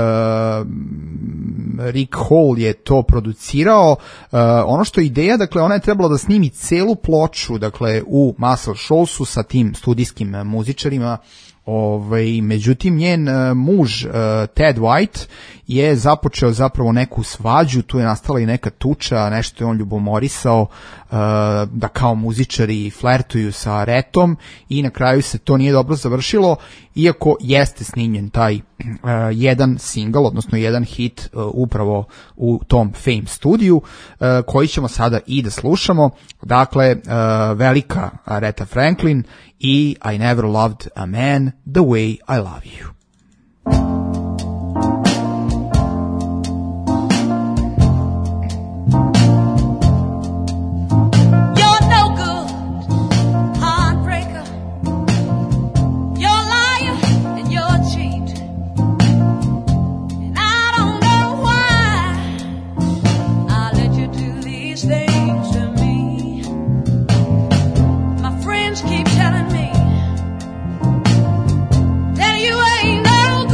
Rick Hall je to producirao. Ono što je ideja, dakle ona je trebala da snimi celu ploču, dakle u Muscle Shoalsu sa tim studijskim muzičarima. Međutim njen muž Ted White je započeo zapravo neku svađu, tu je nastala i neka tuča, nešto je on ljubomorisao da kao muzičari flertuju sa Aretom i na kraju se to nije dobro završilo, iako jeste snimljen taj jedan single, odnosno jedan hit upravo u tom Fame studiju, koji ćemo sada i da slušamo. Dakle, velika Aretha Franklin i I Never Loved a Man The Way I Love You. Keep telling me that you ain't no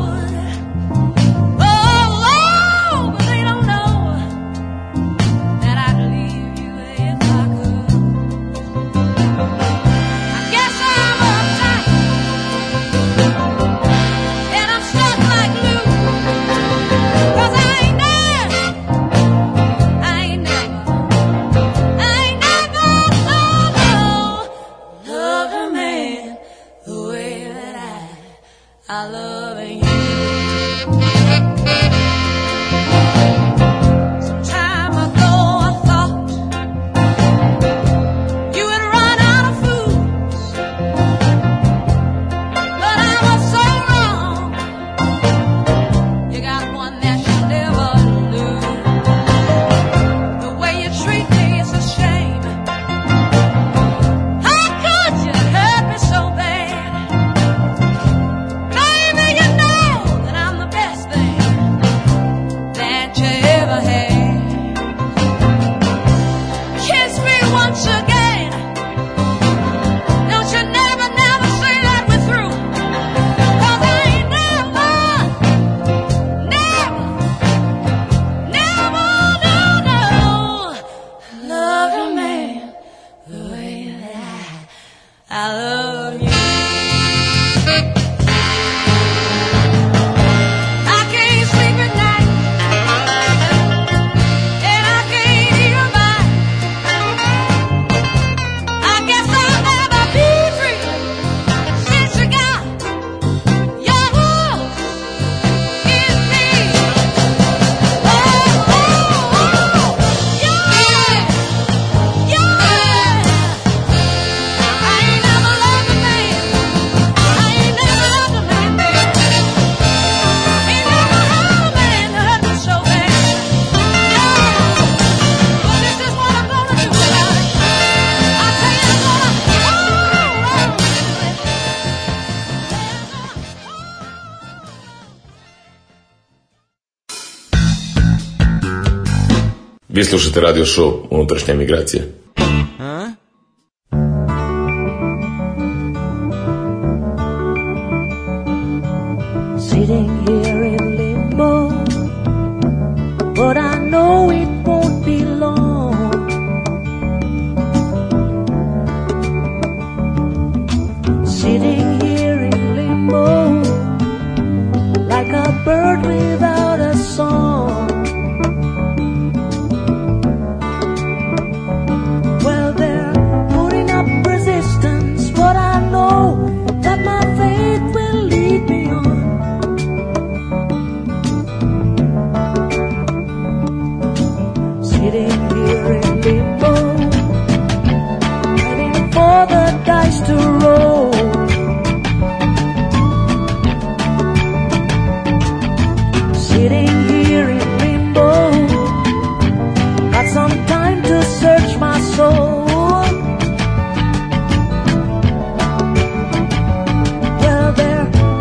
Vi slušate radio show Unutrašnja migracija. Sitting here in limbo, but I know it won't be long. Sitting here in limbo, like a bird without a song. Well, they're putting up resistance, but I know that my faith will lead me on. Sitting here in limbo, waiting for the dice to roll. Sitting here in limbo, got some time to search my soul. Well, they're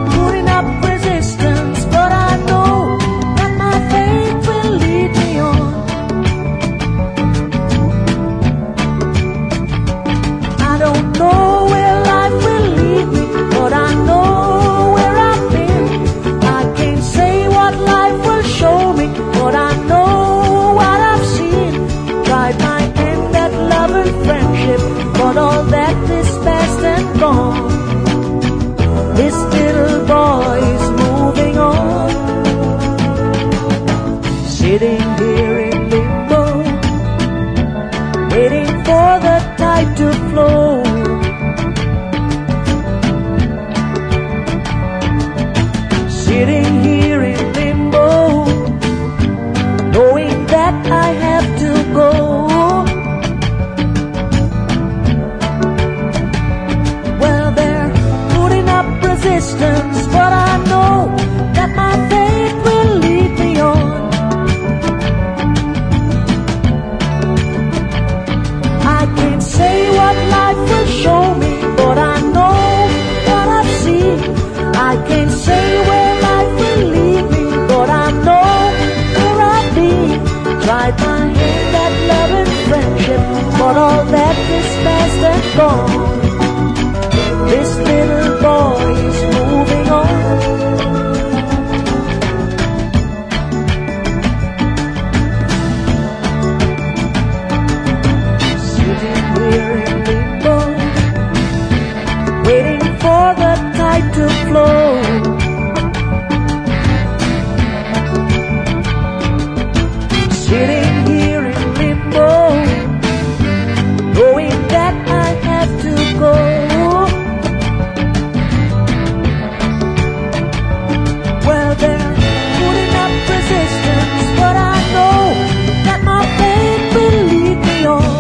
and gone. This little boy is moving on. Sitting here in limbo, waiting for the tide to flow. Sitting here in limbo, knowing that I have to go. Well, they're putting up resistance, but I know that my faith will lead me on.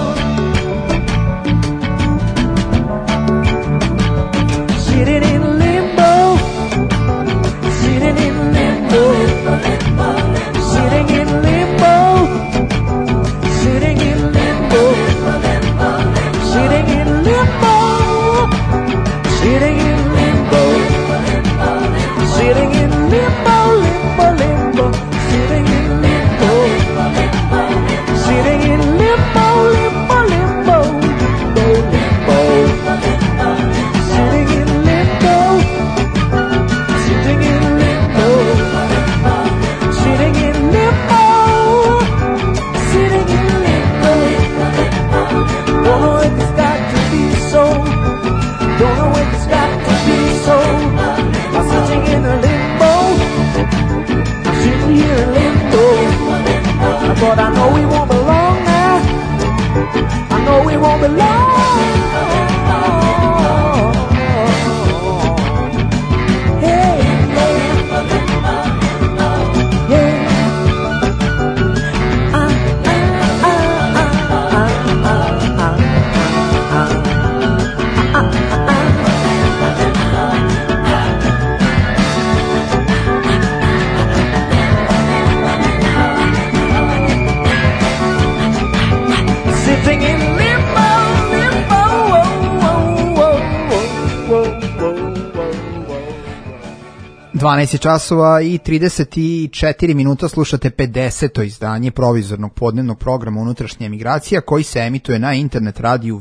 Sitting in limbo, sitting in limbo, sitting in limbo, sitting in limbo, sitting in limbo, sitting in limbo, sitting in limbo, limbo, limbo, sitting in limbo, sitting in limbo, limbo, limbo, limbo, limbo, sitting in limbo, sitting in limbo, sitting in limbo, sitting in limbo. Don't know if it's got to be so. Don't know if it's got to be so. I'm sitting in a limbo. I'm sitting here in limbo. But I know we won't belong now. I know we won't belong. Hey, yeah. Sitting in limbo, limbo, whoa, whoa, whoa, whoa, whoa, whoa. 12 časova i 34 minuta, slušate 50. izdanje provizornog podnevnog programa Unutrašnja emigracija, koji se emituje na internet radiju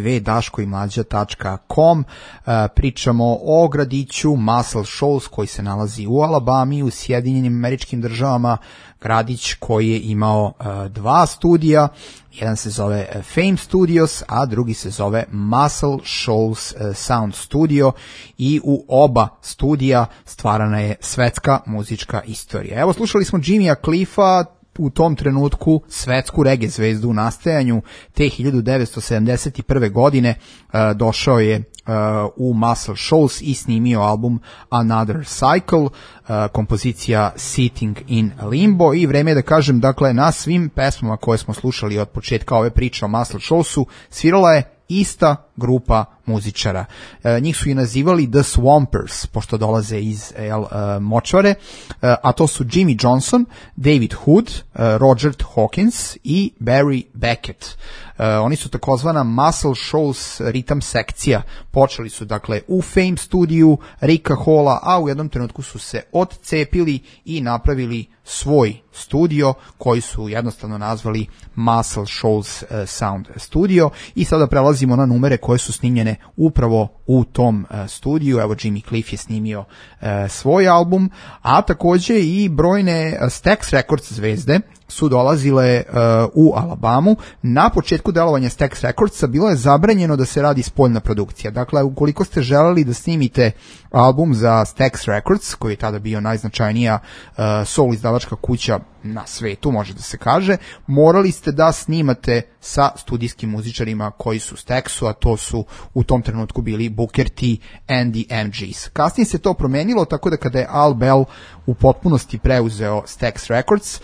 www.daškoimlađa.com. Pričamo o gradiću Muscle Shoals koji se nalazi u Alabami u Sjedinjenim Američkim Državama, gradić koji je imao dva studija. Jedan se zove Fame Studios, a drugi se zove Muscle Shoals Sound Studio, i u oba studija stvarana je svetska muzička istorija. Evo, slušali smo Jimmya Cliffa, u tom trenutku svetsku reggae zvezdu u nastajanju. Te 1971. godine došao je u Muscle Shoals i snimio album Another Cycle, kompozicija Sitting in Limbo. I vreme je da kažem, dakle, na svim pesmama koje smo slušali od početka ove priče o Muscle Shoalsu svirala je ista grupa muzičara. Njih su i nazivali The Swampers, pošto dolaze iz močvare, a to su Jimmy Johnson, David Hood, Roger Hawkins i Barry Beckett. Oni su takozvana Muscle Shoals ritam sekcija. Počeli su, dakle, u Fame studiju Ricka Halla, a u jednom trenutku su se odcepili i napravili svoj studio koji su jednostavno nazvali Muscle Shoals Sound Studio. I sada prelazimo na numere koje su snimljene upravo u tom studiju. Evo, Jimmy Cliff je snimio svoj album, a takođe i brojne Stax Records zvezde su dolazile u Alabamu. Na početku delovanja Stax Recordsa bilo je zabranjeno da se radi spoljna produkcija. Dakle, ukoliko ste želeli da snimite album za Stax Records, koji je tada bio najznačajnija soul izdavačka kuća na svetu, može da se kaže, morali ste da snimate sa studijskim muzičarima koji su Staxu, a to su u tom trenutku bili Booker T and the MGs. Kasnije se to promenilo, tako da kada je Al Bell u potpunosti preuzeo Stax Records,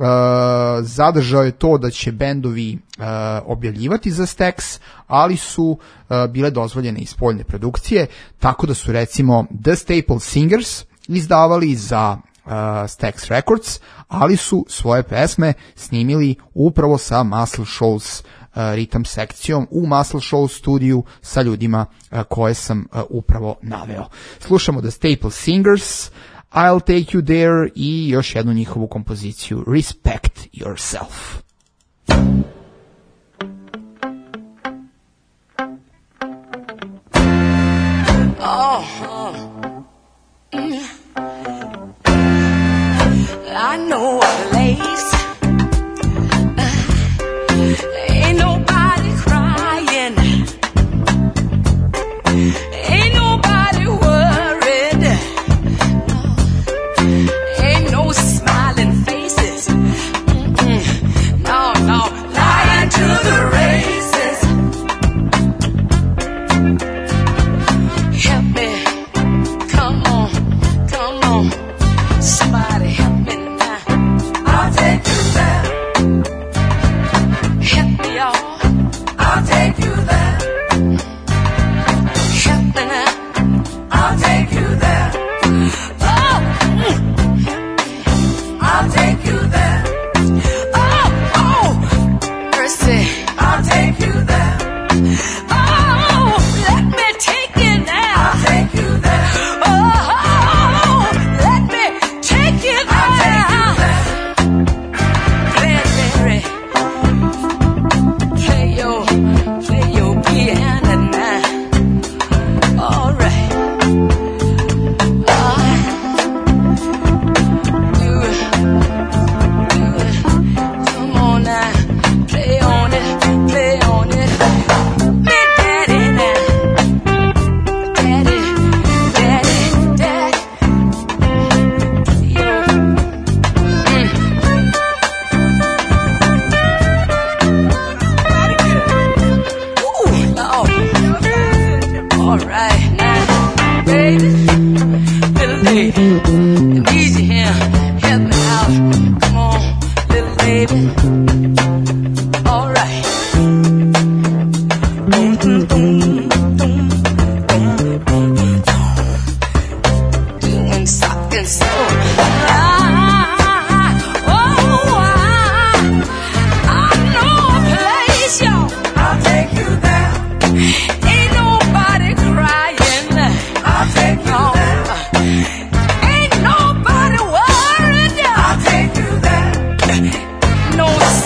zadržao je to da će bendovi objavljivati za Stax, ali su bile dozvoljene i spoljne produkcije, tako da su recimo The Staple Singers izdavali za Stax Records, ali su svoje pesme snimili upravo sa Muscle Shoals ritam sekcijom u Muscle Shoals studiju sa ljudima koje sam upravo naveo. Slušamo The Staple Singers, I'll Take You There i još jednu njihovu kompoziciju Respect Yourself. I know a place. Ain't nobody crying. Ain't nobody worried. Ain't no smiling faces. No, no, lying to the races. Help me, come on, somebody help me now. I'll take you there. Help me, y'all. I'll take you there. Help me now. I'll take you there. Oh, I'll take you there. Oh, mercy. I'll take you there. Oh, let me take you there. I'll take you there. Oh, let me take you there. I'll take you there. Mary, play your piano now. All right. Do it. Come on now. Play on it. Me daddy now. Daddy. Ooh, Lord. All right now, baby, little lady, I need you here, help me out. Come on, little baby. All right. Doing sock and soul. I know a place, y'all. I'll take you there. Ain't nobody crying. I'll take you there. Ain't nobody worried. I'll take you there. No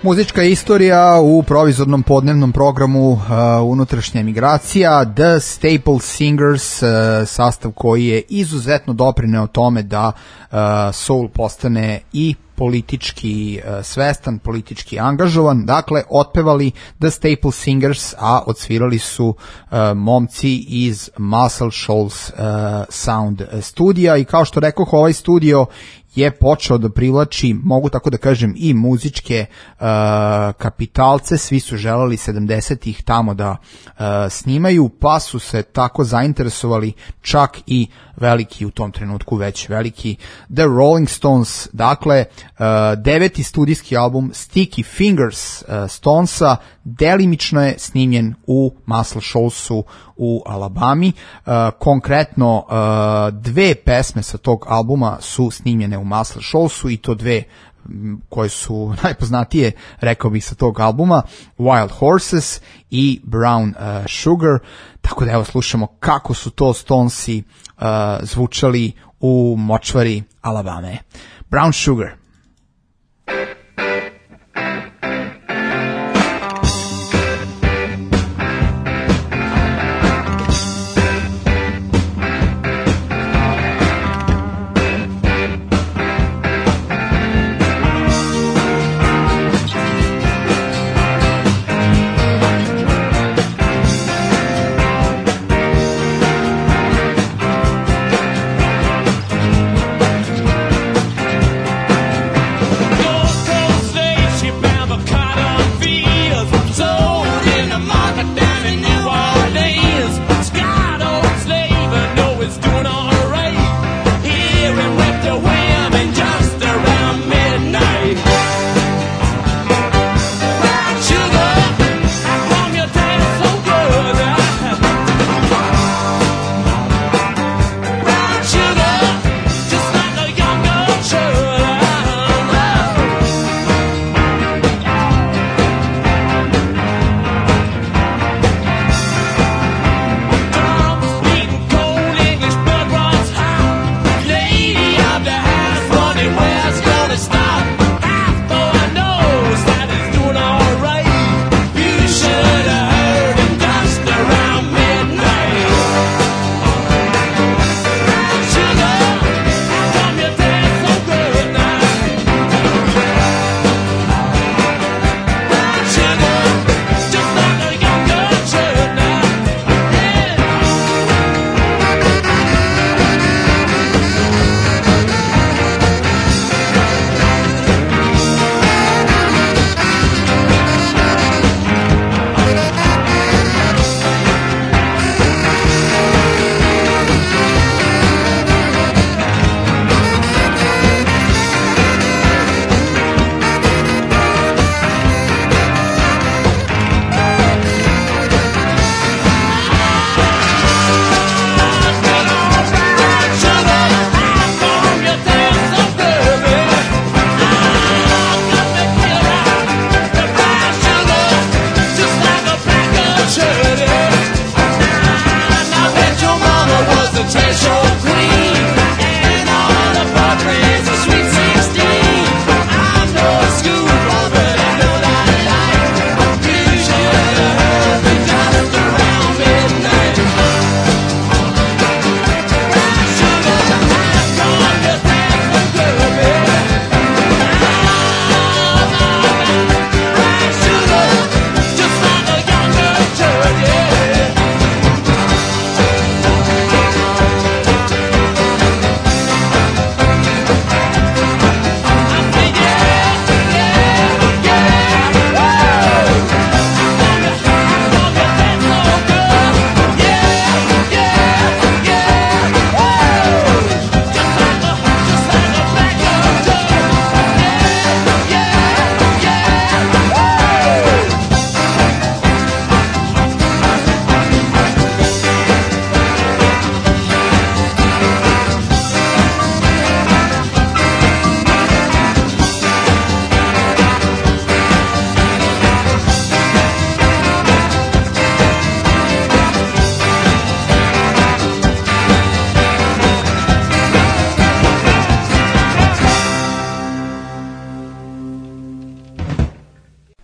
Muzička istorija u provizornom podnevnom programu Unutrašnja emigracija, The Staple Singers, sastav koji je izuzetno doprineo tome da soul postane i politički svestan, politički angažovan. Dakle, otpevali The Staple Singers, a odsvirali su momci iz Muscle Shoals Sound studija i kao što rekoh, ovaj studio je počeo da privlači, mogu tako da kažem, i muzičke kapitalce. Svi su želeli 70-ih tamo da snimaju, pa su se tako zainteresovali čak i veliki, u tom trenutku već veliki, The Rolling Stones. Dakle, 9. studijski album Sticky Fingers Stonesa delimično je snimljen u Muscle Shoalsu u Alabami. Konkretno 2 pesme sa tog albuma su snimljene u Muscle Shoalsu i to 2 koje su najpoznatije, rekao bih, sa tog albuma, Wild Horses i Brown Sugar. Tako da evo slušamo kako su to Stonesi zvučali u močvari Alabame. Brown Sugar.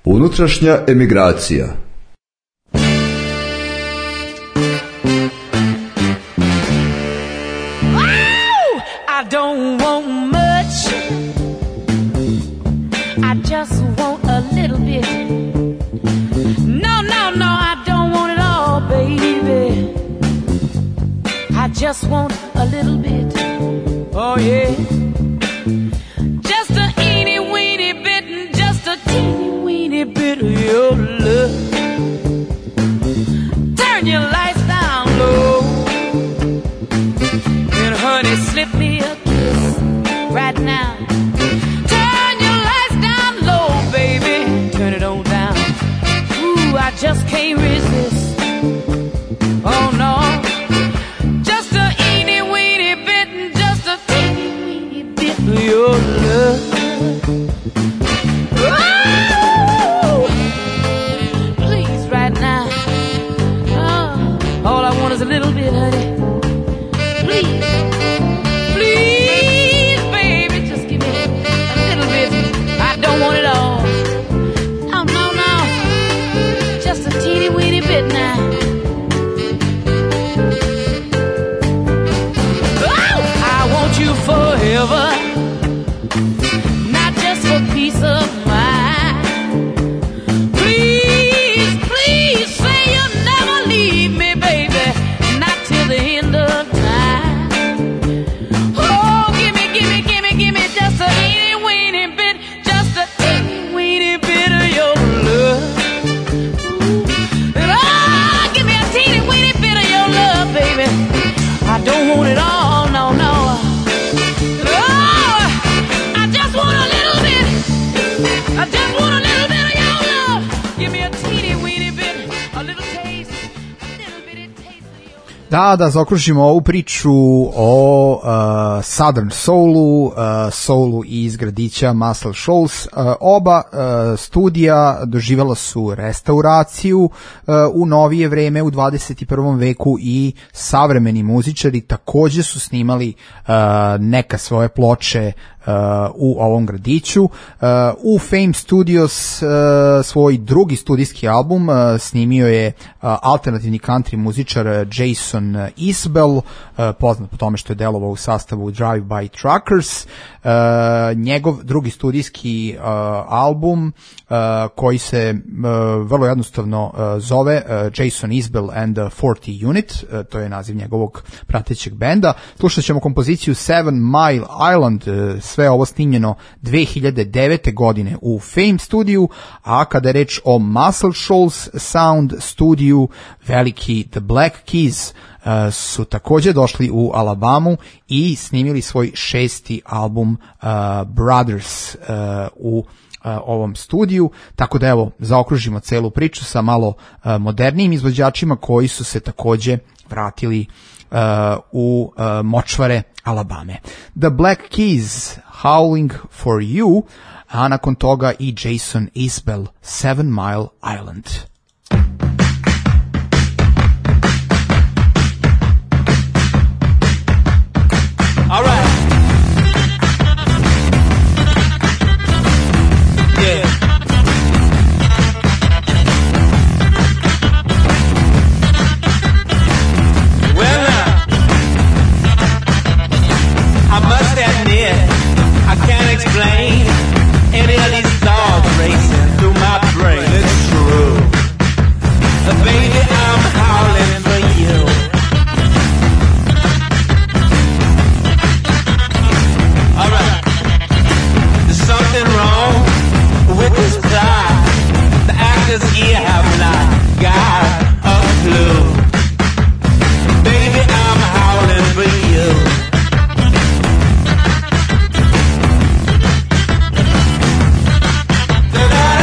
Unutrašnja emigracija. I don't want much, I just want a little bit. No, no, no, I don't want it all, baby. I just want a little bit. Oh yeah. Just a eeny weeny bit and just a teeny weeny bit of your love. Turn your lights down low and honey, slip me a kiss right now. Turn your lights down low, baby. Turn it on down. Ooh, I just can't resist. Oh no. Just a eeny weeny bit and just a teeny weeny bit of your love. Oh, please right now. Oh, all I want is a little bit, honey. Please. Please, baby, just give me a little bit. I don't want it all. No, no, no. Just a teeny weeny bit now. Oh, I want you forever. Not just for peace of mind. Please, please say you'll never leave me, baby. Not till the end of time. Oh, give me just a teeny weeny bit, just a teeny weeny bit of your love. And oh, give me a teeny weeny bit of your love, baby. I don't want it all, no, no. Oh, I just want a little bit. I just want a little bit of your love. Give me a teeny weeny bit, a little taste, a little bitty taste of your Da zaokružimo ovu priču o Southern Soulu, soulu iz gradića Muscle Shoals. Oba studija doživjela su restauraciju u novije vreme u 21. veku i savremeni muzičari takođe su snimali neka svoje ploče u ovom gradiću. U Fame Studios svoj drugi studijski album snimio je alternativni country muzičar Jason Isbell, poznat po tome što je delovao u sastavu Drive By Truckers. Njegov drugi studijski album koji se vrlo jednostavno zove Jason Isbell and the 40 Unit, to je naziv njegovog pratećeg benda. Slušat ćemo kompoziciju Seven Mile Island, sve ovo snimljeno 2009. godine u Fame studiju, a kada je reč o Muscle Shoals Sound studiju, veliki The Black Keys su takođe došli u Alabamu i snimili svoj šesti album Brothers u ovom studiju, tako da evo zaokružimo celu priču sa malo modernijim izvođačima koji su se takođe vratili u močvare Alabame. The Black Keys, Howling for You, a nakon toga i Jason Isbell, 7 Mile Island. All right. Yeah. Well, now, I must admit, I can't explain any of these thoughts racing through my brain. It's true. Baby, I'm howling for you. Alright, there's something wrong with this plot. The actors here have not got a clue. Baby, I'm howling for you. Da-da.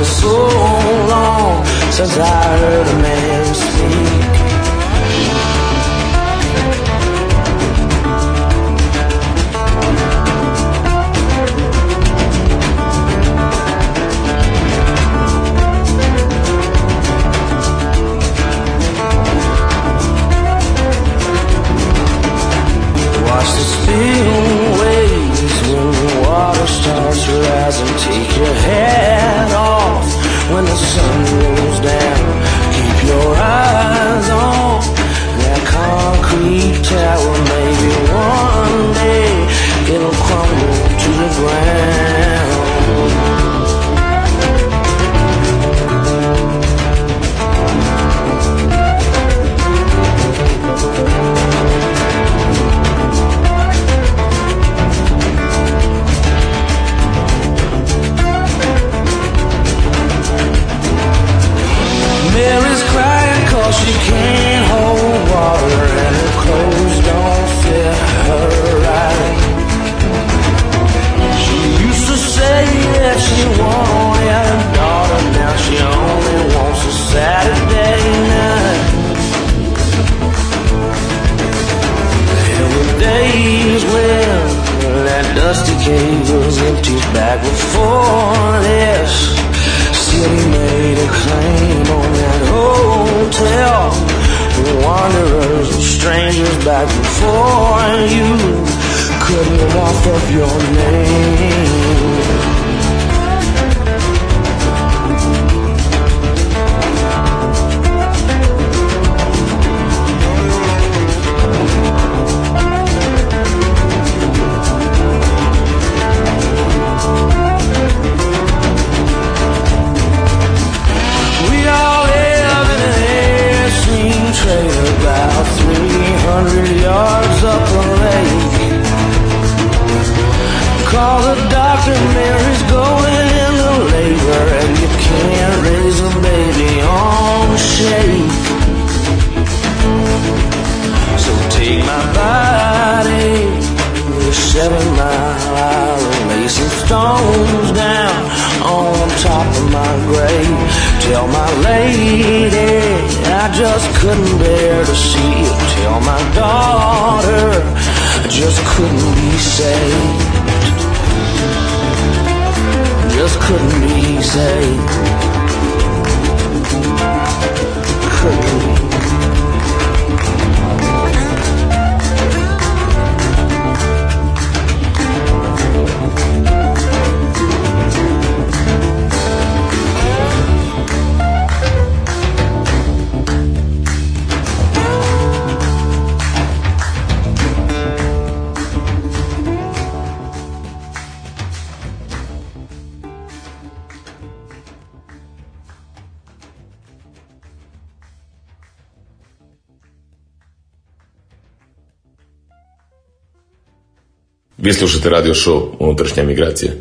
so long since I heard a man speak. Watch the spillways when the water starts to rise, and take your hat off when the sun goes down. Keep your eyes on that concrete tower. Maybe one day it'll crumble to the ground. Mary's crying 'cause she can't hold water, and her clothes don't fit her right. She used to say that she wanted a daughter, now she only wants a Saturday night. There were days when that dusty cave was empty back before this. City made a claim on that hotel. Wanderers and strangers back before you couldn't walk up your name. About 300 yards up the lake. Call the doctor, Mary's going into labor, and you can't raise a baby on a shake. So take my body with a 7-mile island, lay some stones down on top of my grave. Tell my lady I just couldn't bear to see it. Tell my daughter I just couldn't be saved. Just couldn't be saved. Couldn't be. Vi slušate radio show Unutrašnja migracija.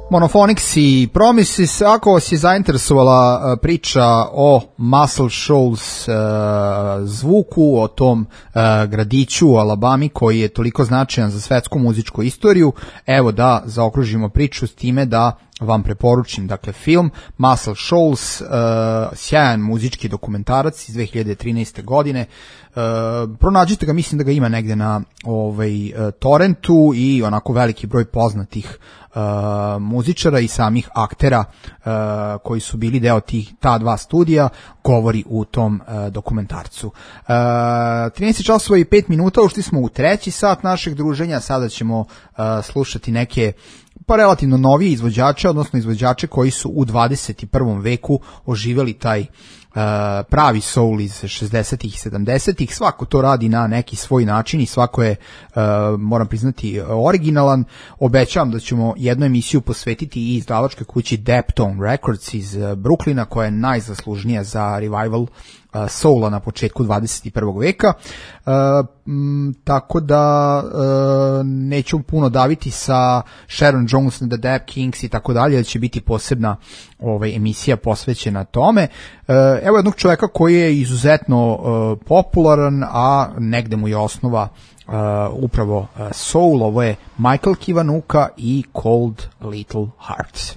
Monophonics i Promises. Ako vas je zainteresovala priča o Muscle Shoals zvuku, o tom gradiću u Alabami koji je toliko značajan za svetsku muzičku istoriju, evo da zaokružimo priču s time da vam preporučim, dakle, film Muscle Shoals, sjajan muzički dokumentarac iz 2013. godine. Pronađite ga, mislim da ga ima negde na torrentu, i onako veliki broj poznatih muzičara i samih aktera koji su bili deo ta dva studija govori u tom dokumentarcu. 13 časova i 5 minuta, ušli smo u treći sat našeg druženja. Sada ćemo slušati neke relativno novije izvođače, odnosno izvođače koji su u 21. veku oživjeli taj pravi soul iz 60-ih i 70-ih. Svako to radi na neki svoj način i svako je, moram priznati, originalan. Obećavam da ćemo jednu emisiju posvetiti i izdavačkoj kući Deptone Records iz Brooklyna, koja je najzaslužnija za revival soula na početku 21. veka. Tako da neću puno daviti sa Sharon Jones, The Dap Kings i tako dalje, jer će biti posebna emisija posvećena tome. Evo jednog čoveka koji je izuzetno popularan, a negde mu je osnova upravo soul. Ovo je Michael Kiwanuka i Cold Little Hearts.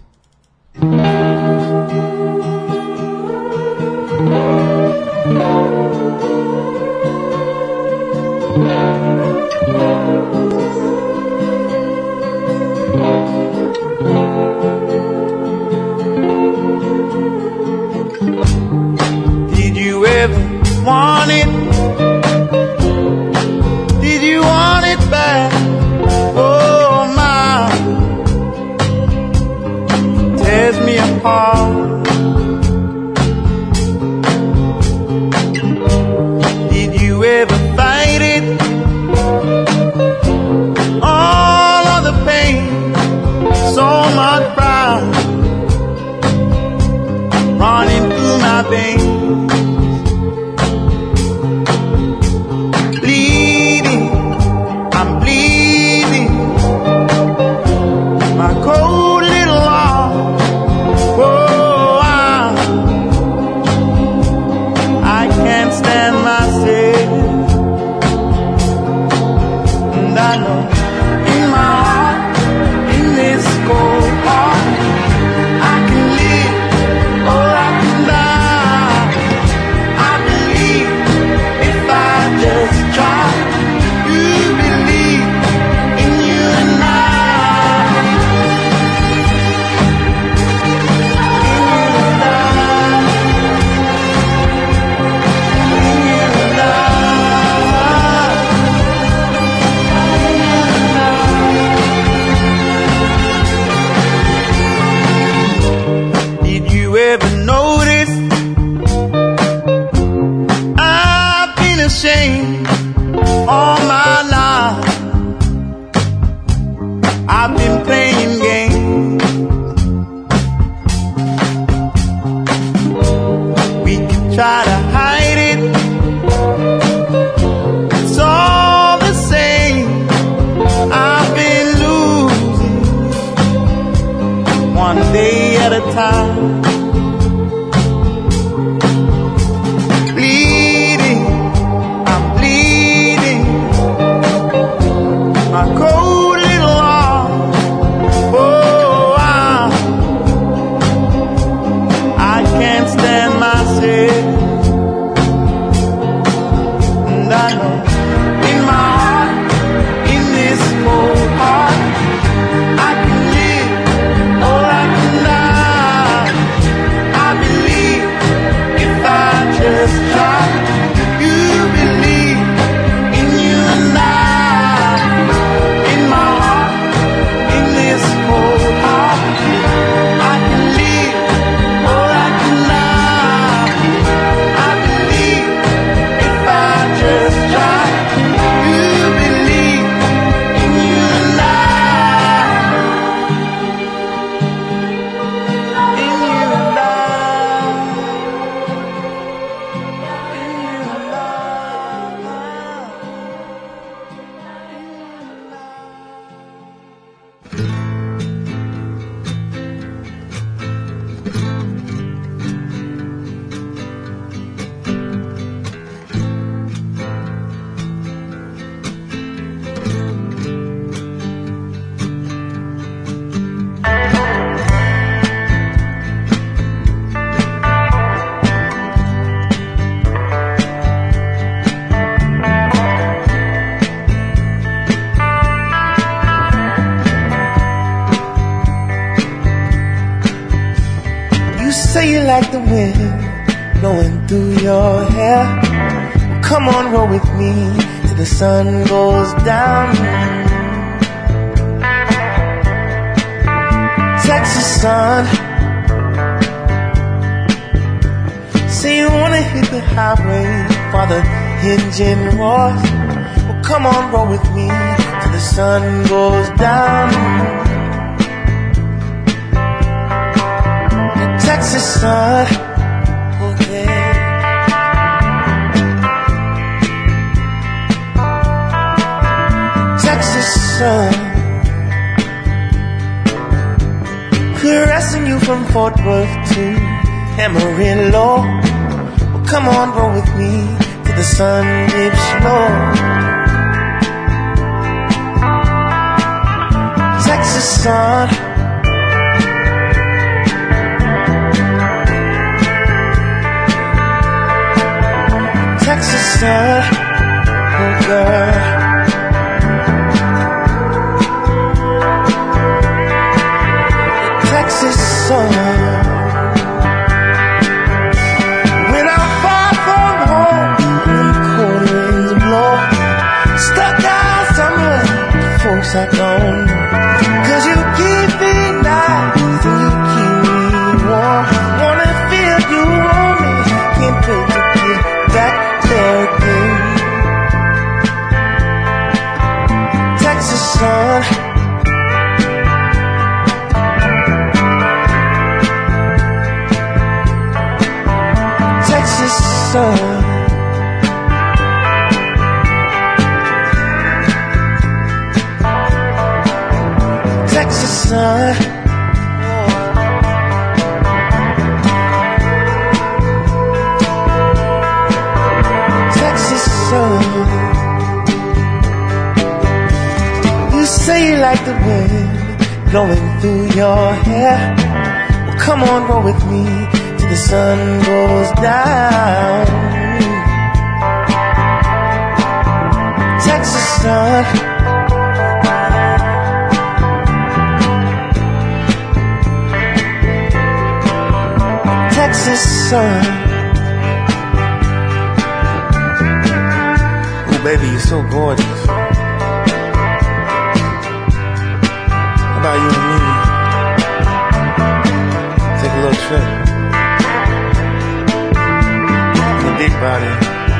Did you ever want it? Did you want it back? Oh my, tears me apart. Did you ever fight it? All of the pain, so much pride running through my veins. Bleeding, I'm bleeding. My cold little heart. Oh, I can't stand myself. And I know in my heart, in this cold heart, I can live or I can die. I believe if I just try. You believe in you and I. Did you ever notice I've been ashamed all my life? I've been playing games. We can try to hide it, it's all the same. I've been losing one day at a time. Bleeding, I'm bleeding. My cold little heart. Oh, I can't stand myself. And I know in my heart, in this cold heart, I can live or I can die. say you like the wind blowing through your hair. Well, come on, roll with me till the sun goes down. Texas sun, say you wanna hit the highway while the engine roars. Well, come on, roll with me till the sun goes down. The Texas sun, okay. Texas sun, caressing you from Fort Worth to Amarillo. Well, come on, roll with me till the sun dips low. Texas sun, Texas sun, oh girl. Texas sun. When I'm far from home, when the cold winds blow, stuck out somewhere, folks I don't know. 'Cause you keep me nice and you keep me warm. Wanna feel you on me, can't wait to get back there again. Texas sun. Texas sun, Texas sun, Texas sun. You say you like the wind blowing through your hair. Well, come on, roll with me till the sun goes down. Texas sun, Texas sun. Oh baby, you're so gorgeous. How about you and me? Take a little trip. Big body.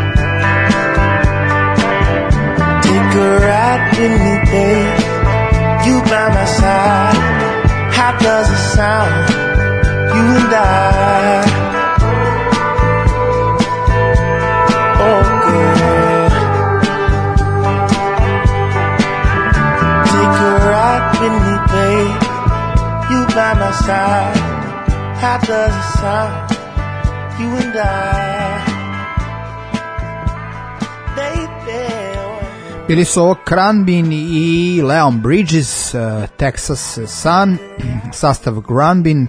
Take a ride with me, babe. You by my side. How does it sound? You and I. Oh, girl. Take a ride with me, babe. You by my side. How does it sound? You and I. Bili su ovo Cranbin i Leon Bridges, Texas Sun. Sastav Cranbin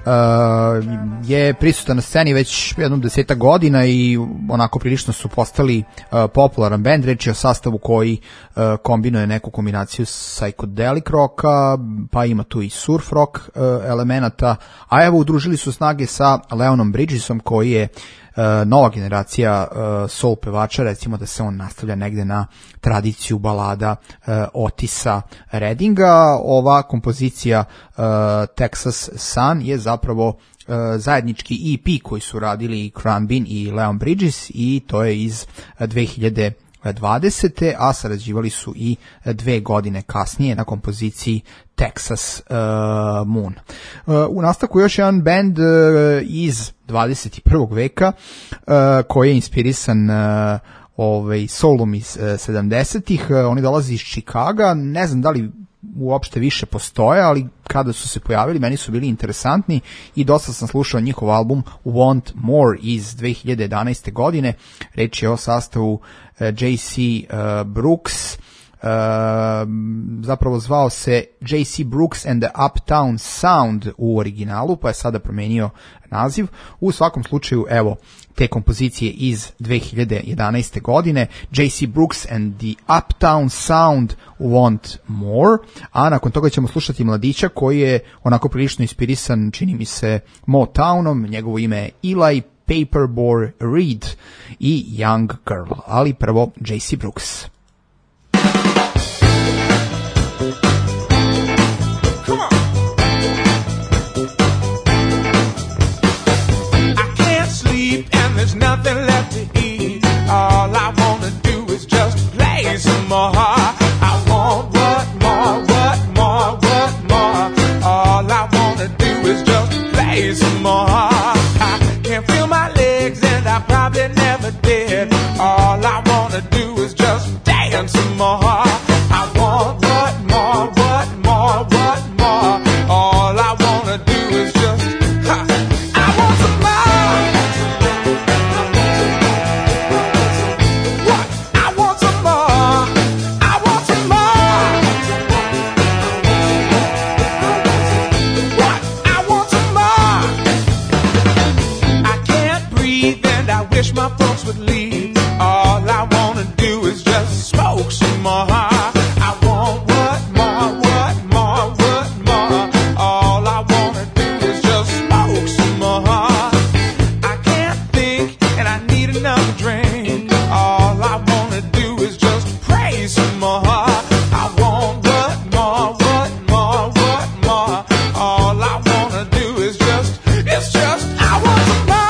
je prisutan na sceni već jednom 10 godina i onako prilično su postali popularan band. Reč je o sastavu koji kombinuje neku kombinaciju psychedelic rocka, pa ima tu i surf rock elemenata, a evo udružili su snage sa Leonom Bridgesom koji je nova generacija soul pevača, recimo da se on nastavlja negde na tradiciju balada Otisa Reddinga. Ova kompozicija Texas Sun je zapravo zajednički EP koji su radili Cranbin i Leon Bridges i to je iz 2020. a sarađivali su i 2 godine kasnije na kompoziciji Texas Moon. U nastavku još jedan band iz 21. veka koji je inspirisan soulom iz 70-ih. Oni dolaze iz Chicaga, ne znam da li uopšte više postoje, ali kada su se pojavili meni su bili interesantni i dosta sam slušao njihov album Want More iz 2011. godine. Reč je o sastavu J.C. Brooks, zapravo zvao se J.C. Brooks and the Uptown Sound u originalu, pa je sada promenio naziv. U svakom slučaju, evo, te kompozicije iz 2011. godine, J.C. Brooks and the Uptown Sound Want More, a nakon toga ćemo slušati mladića koji je onako prilično inspirisan, čini mi se, Motownom, njegovo ime je Eli Paperboy Reed i Young Girl, ali prvo J.C. Brooks. There's nothing left to eat. All I wanna do is just play some more. I want what more, what more, what more. All I wanna do is just play some more. I can't feel my legs and I probably never did. All I wanna do is just dance some more. I want what more, what more, what more. All I wanna do is just, I want some more. My folks would leave. All I wanna do is just smoke some more. I want what more, what more, what more. All I wanna do is just smoke some more. I can't think and I need another drink. All I wanna do is just pray some more. I want what more, what more, what more. All I wanna do is just, it's just, I want some more.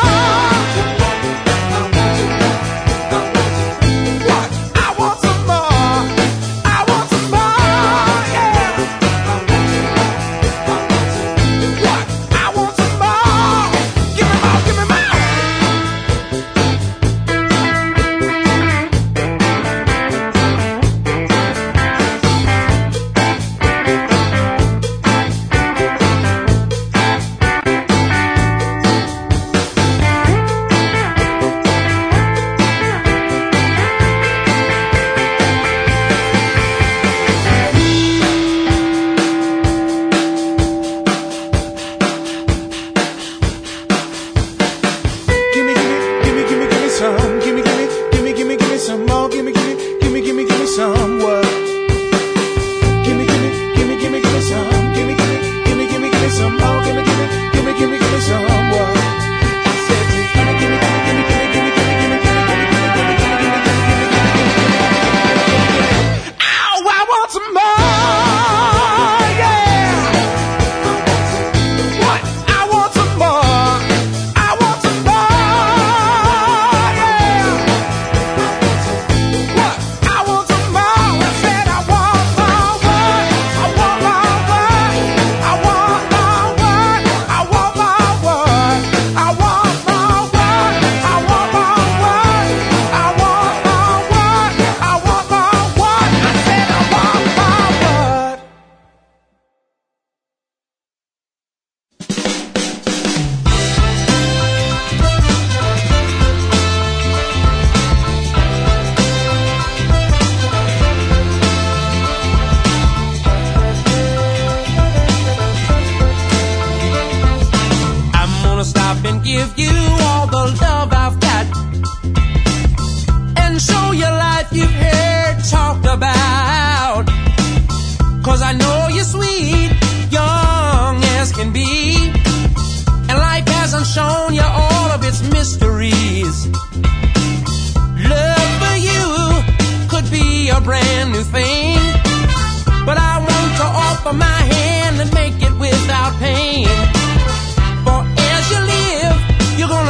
You're gonna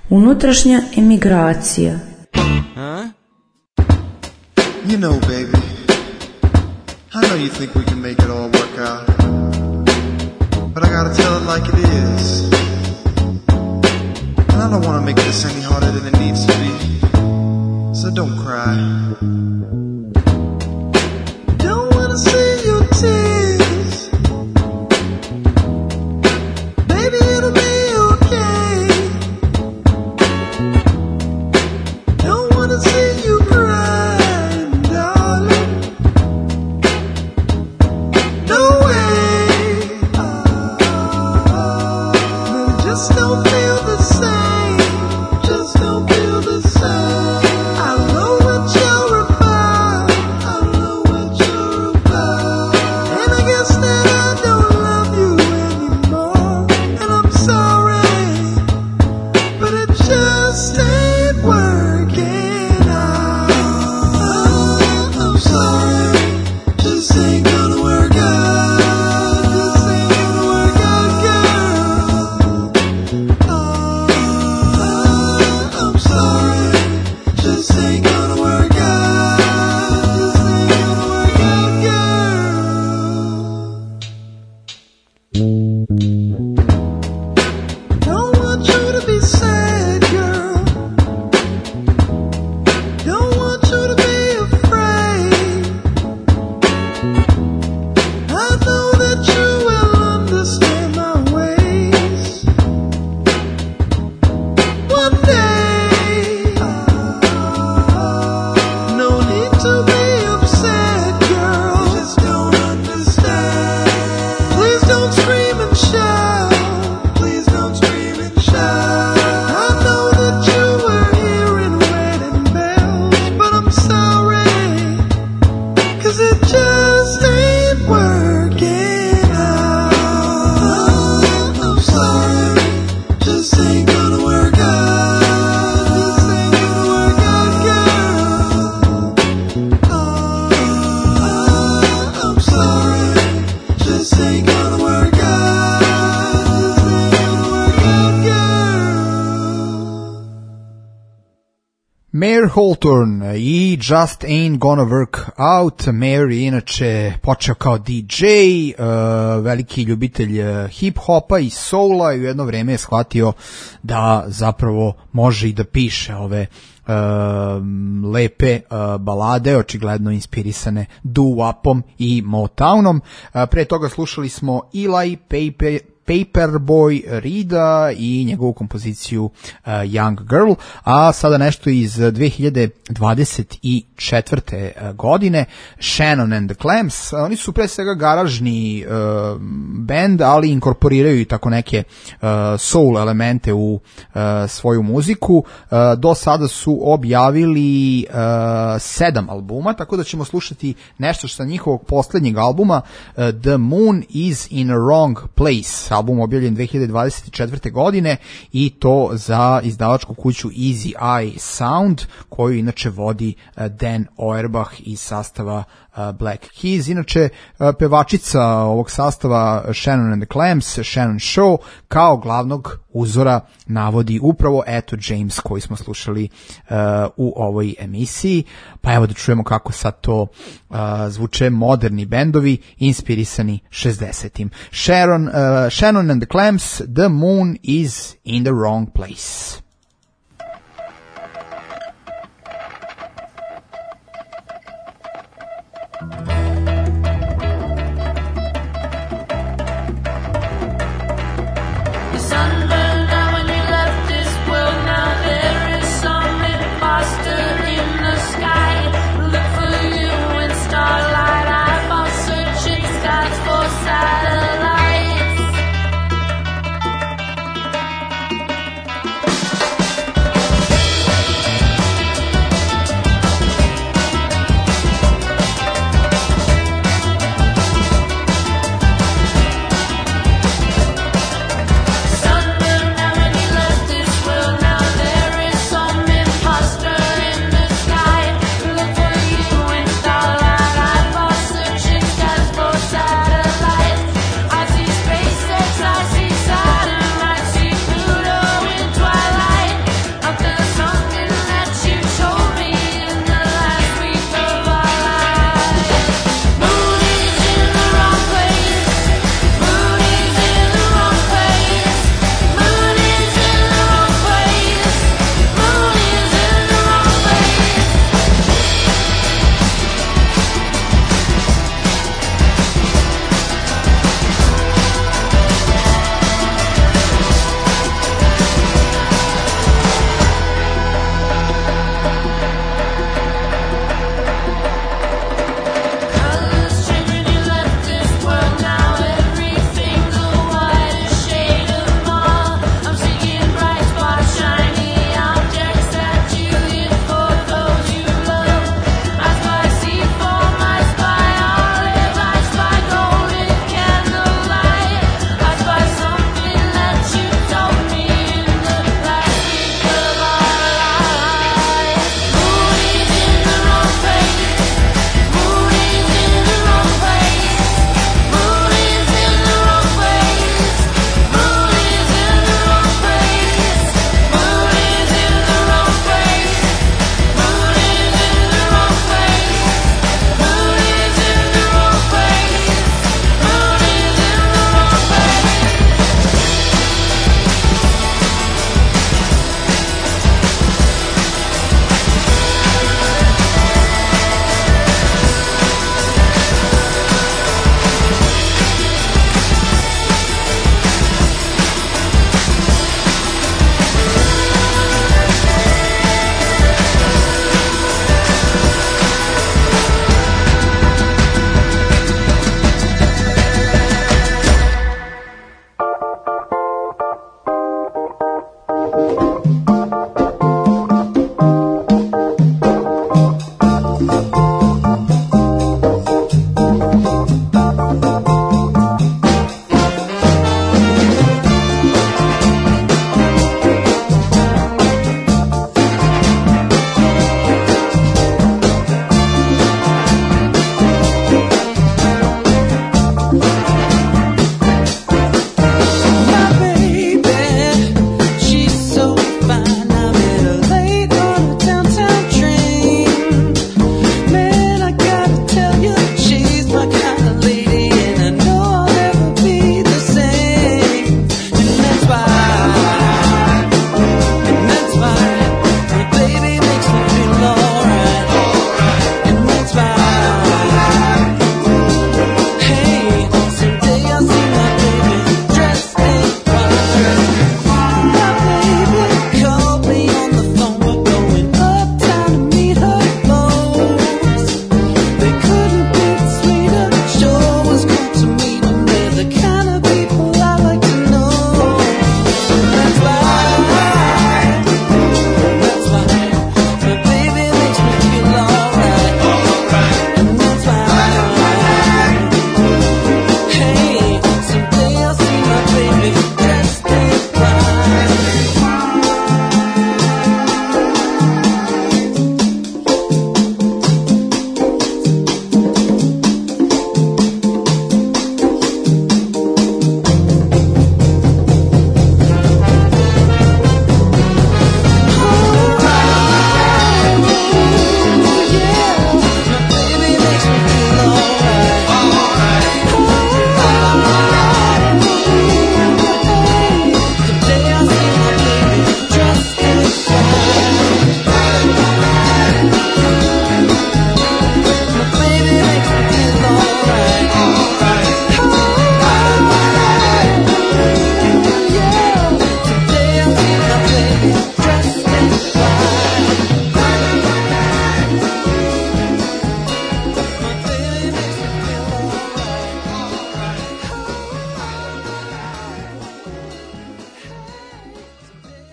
Unutrašnja emigracija. You know, baby, I know you think we can make it all work out, but I gotta tell it like it is. And I don't want to make this any harder than it needs to be, so don't cry. Don't want to see your tears, baby, it'll be okay. Don't want to see you crying, darling. No way. No, just don't feel the same. Just don't feel the same. I know what you're about. I know what you're about. And I guess that I don't love you anymore. And I'm sorry, but it just ain't working out. I'm sorry, just ain't gonna work out. Just ain't gonna work out, girl. I'm sorry, just ain't gonna work out. Just ain't gonna work out, girl. Don't want you to be sad, girl. Don't want you to be afraid. I know that you will understand my ways one day. No need to be upset, girl. You just don't understand. Please don't scream and shout. Please don't scream and shout. I know that you were hearing wedding bells, but I'm sorry, 'cause it just ain't working out. I'm sorry, just ain't gonna work out. Just ain't gonna work out, girl. I'm sorry, just ain't gonna work out. Just ain't gonna work out, girl. Mayor Hawthorne i Just Ain't Gonna Work Out. Mayor je inače počeo kao DJ, veliki ljubitelj hip-hopa i soula i u jedno vreme je shvatio da zapravo može i da piše ove lepe balade, očigledno inspirisane doo-wopom i Motownom. Pre toga slušali smo Eli Paperboy Reeda i njegovu kompoziciju Young Girl, a sada nešto iz 2024. godine, Shannon and the Clams. Oni su pre svega garažni band, ali inkorporiraju i tako neke soul elemente u svoju muziku. Do sada su objavili 7 albuma, tako da ćemo slušati nešto sa njihovog poslednjeg albuma, The Moon is in a Wrong Place, album objavljen 2024. godine i to za izdavačku kuću Easy Eye Sound, koju inače vodi Dan Auerbach iz sastava Black Keys. Inače, pevačica ovog sastava Shannon and the Clams, Shannon Shaw, kao glavnog uzora navodi upravo Etta James koju smo slušali u ovoj emisiji. Pa evo da čujemo kako sad to zvuče moderni bendovi inspirisani 60-im. Shannon and the Clams, The Moon is in the Wrong Place. The sun burned out when you left this world. Now there is some imposter in the sky. Look for you in starlight. Eyeballs searching skies for satellites.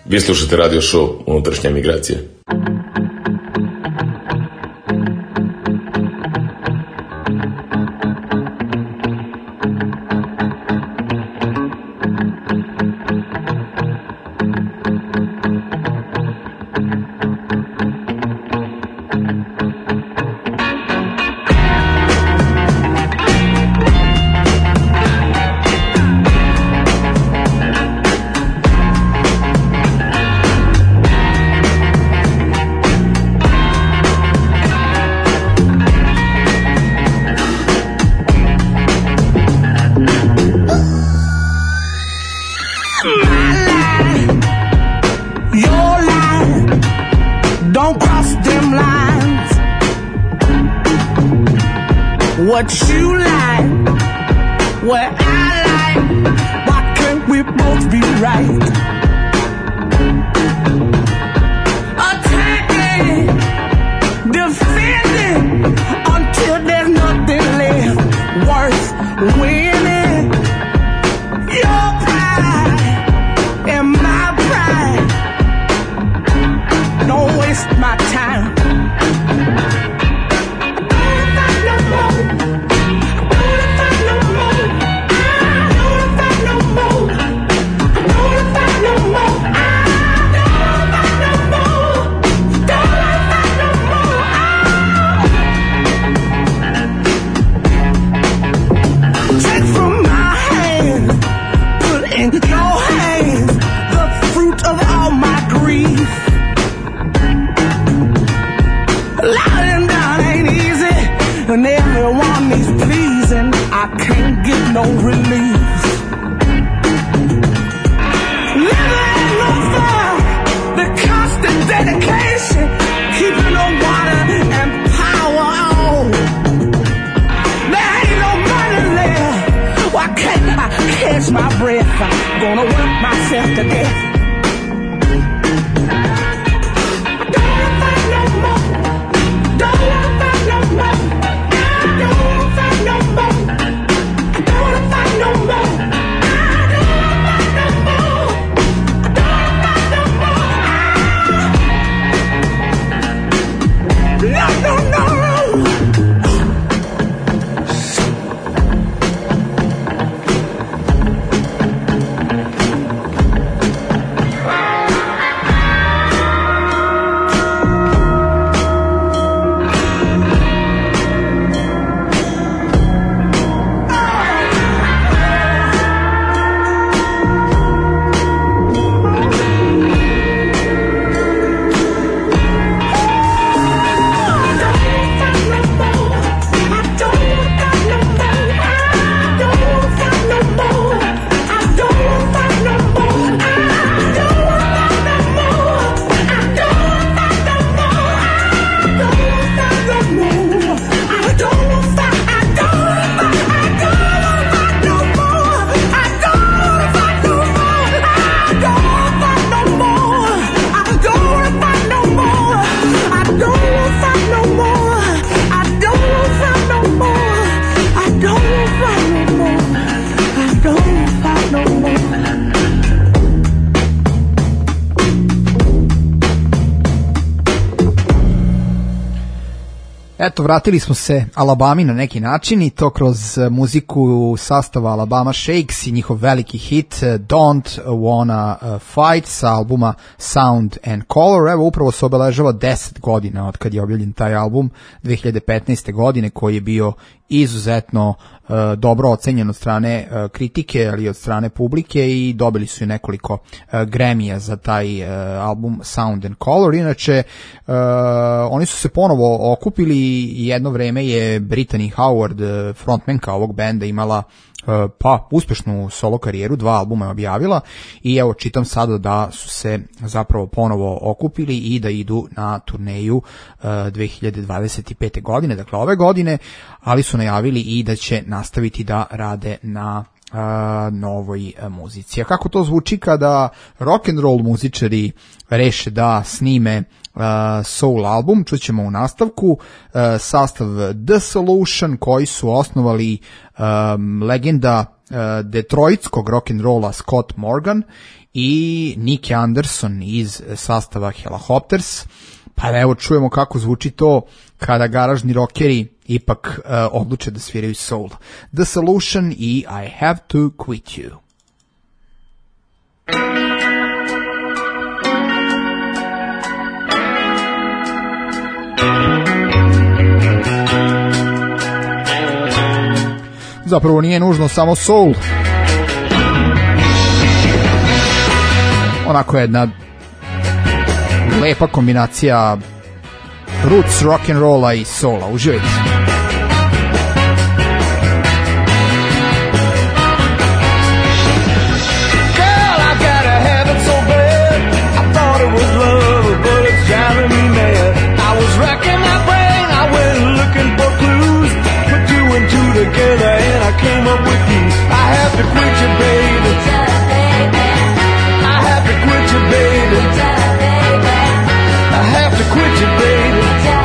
Vi slušate radio show Unutrašnja emigracija. What you like, what I like, why can't we both be right? Attacking, defending, until there's nothing left worth winning. Your pride and my pride, don't waste my time. And everyone needs pleasing, I can't get no relief. Living in no fire, the constant dedication, keeping the water and power on. There ain't no money left, why can't I catch my breath? I'm gonna work myself to death. Eto, vratili smo se Alabami na neki način i to kroz muziku sastava Alabama Shakes i njihov veliki hit Don't Wanna Fight sa albuma Sound and Color. Evo, upravo se obeležava 10 godina od kad je objavljen taj album 2015. godine, koji je bio izuzetno dobro ocenjen od strane kritike, ali i od strane publike, i dobili su i nekoliko Grammyja za taj album Sound and Color. Inače, oni su se ponovo okupili i jedno vreme je Brittany Howard, frontmanka ovog benda, imala pa uspešnu solo karijeru, 2 albuma je objavila i evo čitam sada da su se zapravo ponovo okupili i da idu na turneju 2025. godine, dakle ove godine, ali su najavili i da će nastaviti da rade na novoj muzici. A kako to zvuči kada rock and roll muzičari reše da snime soul album, čućemo u nastavku. Sastav The Solution, koji su osnovali legenda detroitskog rock and rolla Scott Morgan i Nick Anderson iz sastava Hellahopters. Pa evo čujemo kako zvuči to kada garažni rockeri ipak odluče da sviraju soul. The Solution i I Have to Quit You. Zapravo nije nužno samo soul. Onako jedna lepa kombinacija roots, rock and rolla i soula. Uživajte. Girl, I gotta have it so bad. I thought it was love, but it's driving me mad. I was racking my brain, I went looking for clues. Put two and two together and I came up with you. I have to quit you, baby. I have to quit you, baby. I have to quit you, baby.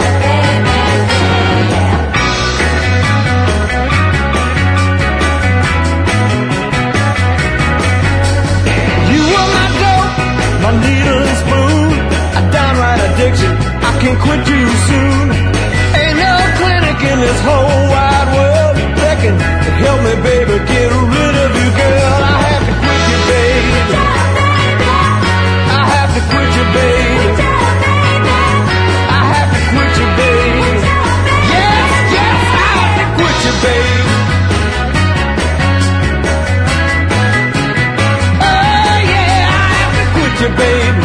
You were my dope, my needle and spoon, a downright addiction. I can't quit too soon. Ain't no clinic in this whole wide world that can help me, baby, get rid of you, girl. I have to quit you, baby. I have to quit you, baby. I have to quit you, baby. Yes, yes, I have to quit you, baby. Oh, yeah, I have to quit you, baby.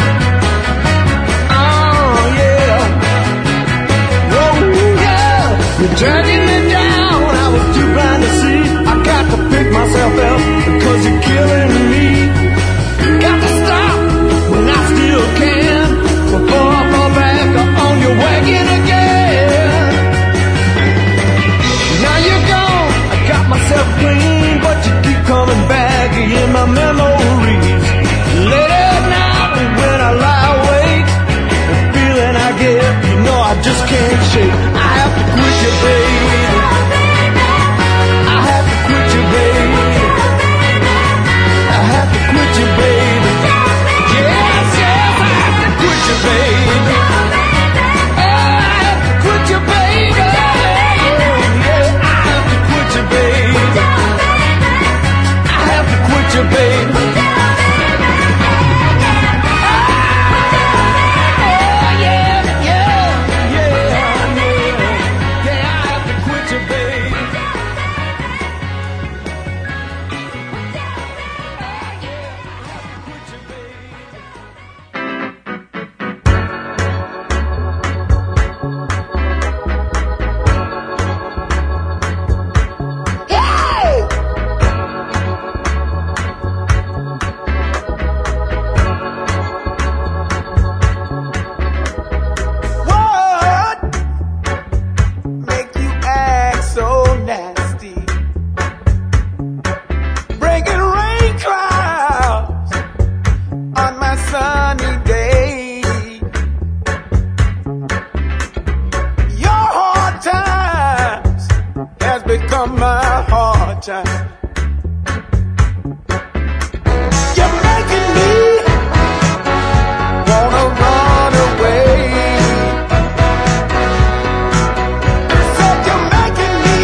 Oh, yeah. Whoa, yeah. You're dragging me down. I was too blind to see. I got to pick myself up because you're killing me. Got to stop when I still can before I fall back on your wagon again. Now you're gone, I got myself clean, but you keep coming back in my memories. Late at night when I lie awake, the feeling I get, you know I just can't shake. I have to quit you, baby. I have to quit you, baby. I have to quit you, baby. Yes, yes, I have to quit you, baby. Oh, I have to quit you, baby. Yeah, I have to quit you, baby. I have to quit you, baby. Oh, yeah, yeah, yeah, yeah. Yeah, I have to quit you, baby. What make you act so nasty? Bringing rain clouds on my sunny day. Your hard times has become my hard time. You're making me wanna run away. Said you're making me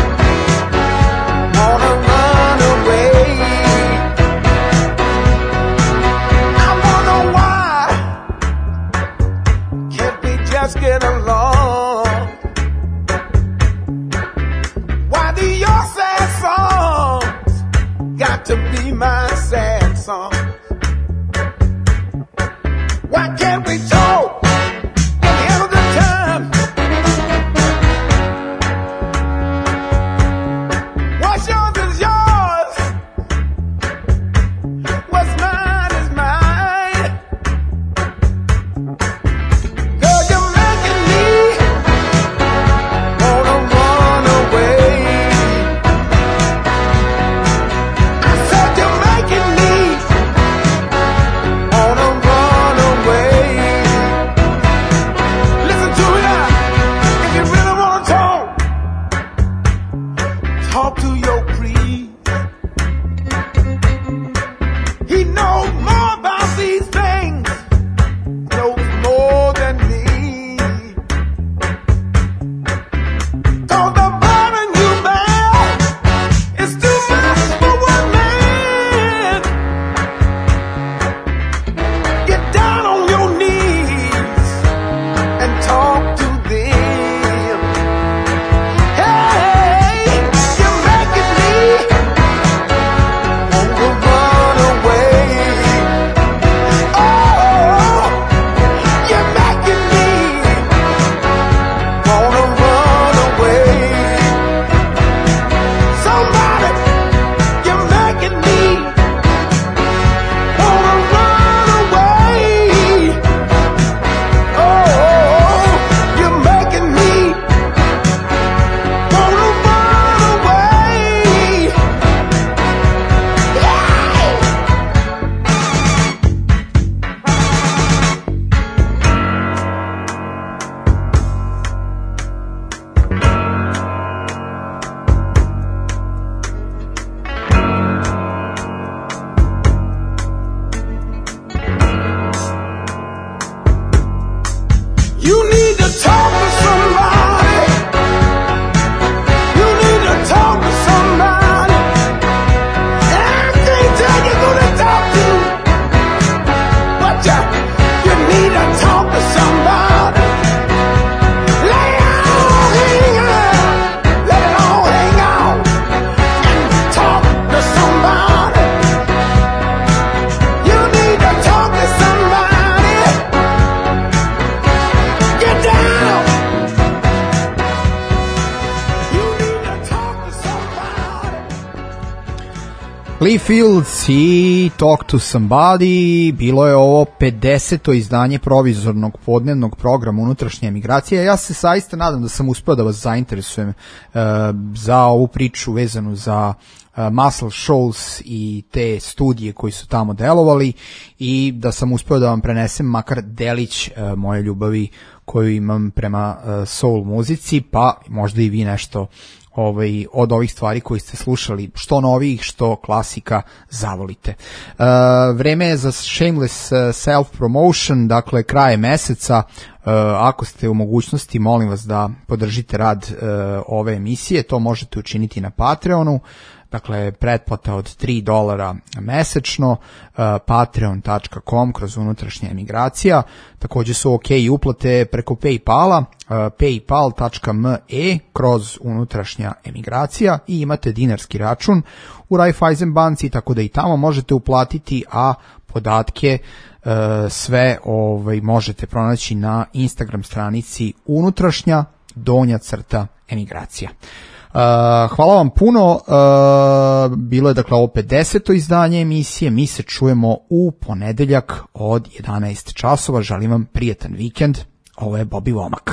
wanna run away. I wonder why can't we just get along? Why do your sad songs got to be my sad songs? Why can't we talk at the end of the time? What's yours is yours. What's mine is mine. Girl, you're making me You need to talk to somebody. You need to talk to somebody. And I can't tell you who to talk to, but you need to talk to somebody. Let it all hang out. Let it all hang out. And talk to somebody. You need to talk to somebody. Get down. You need to talk to somebody. Lee Fields i Talk to Somebody. Bilo je ovo 50. izdanje provizornog podnevnog programa unutrašnje emigracije. Ja se zaista nadam da sam uspeo da vas zainteresujem za ovu priču vezanu za Muscle Shoals i te studije koji su tamo delovali i da sam uspeo da vam prenesem makar delić moje ljubavi koju imam prema soul muzici, pa možda i vi nešto od ovih stvari koji ste slušali, što novih, što klasika, zavolite. Vreme je za shameless self-promotion, dakle kraje meseca. Ako ste u mogućnosti, molim vas da podržite rad ove emisije, to možete učiniti na Patreonu. Dakle, pretplata od $3 mesečno, patreon.com kroz unutrašnja emigracija. Takođe su ok uplate preko Paypala, paypal.me kroz unutrašnja emigracija i imate dinarski račun u Raiffeisen banci, tako da i tamo možete uplatiti, a podatke sve možete pronaći na Instagram stranici unutrašnja _emigracija. Hvala vam puno, bilo je dakle ovo 50. izdanje emisije, mi se čujemo u ponedeljak od 11 časova, želim vam prijetan vikend, ovo je Bobby Womack.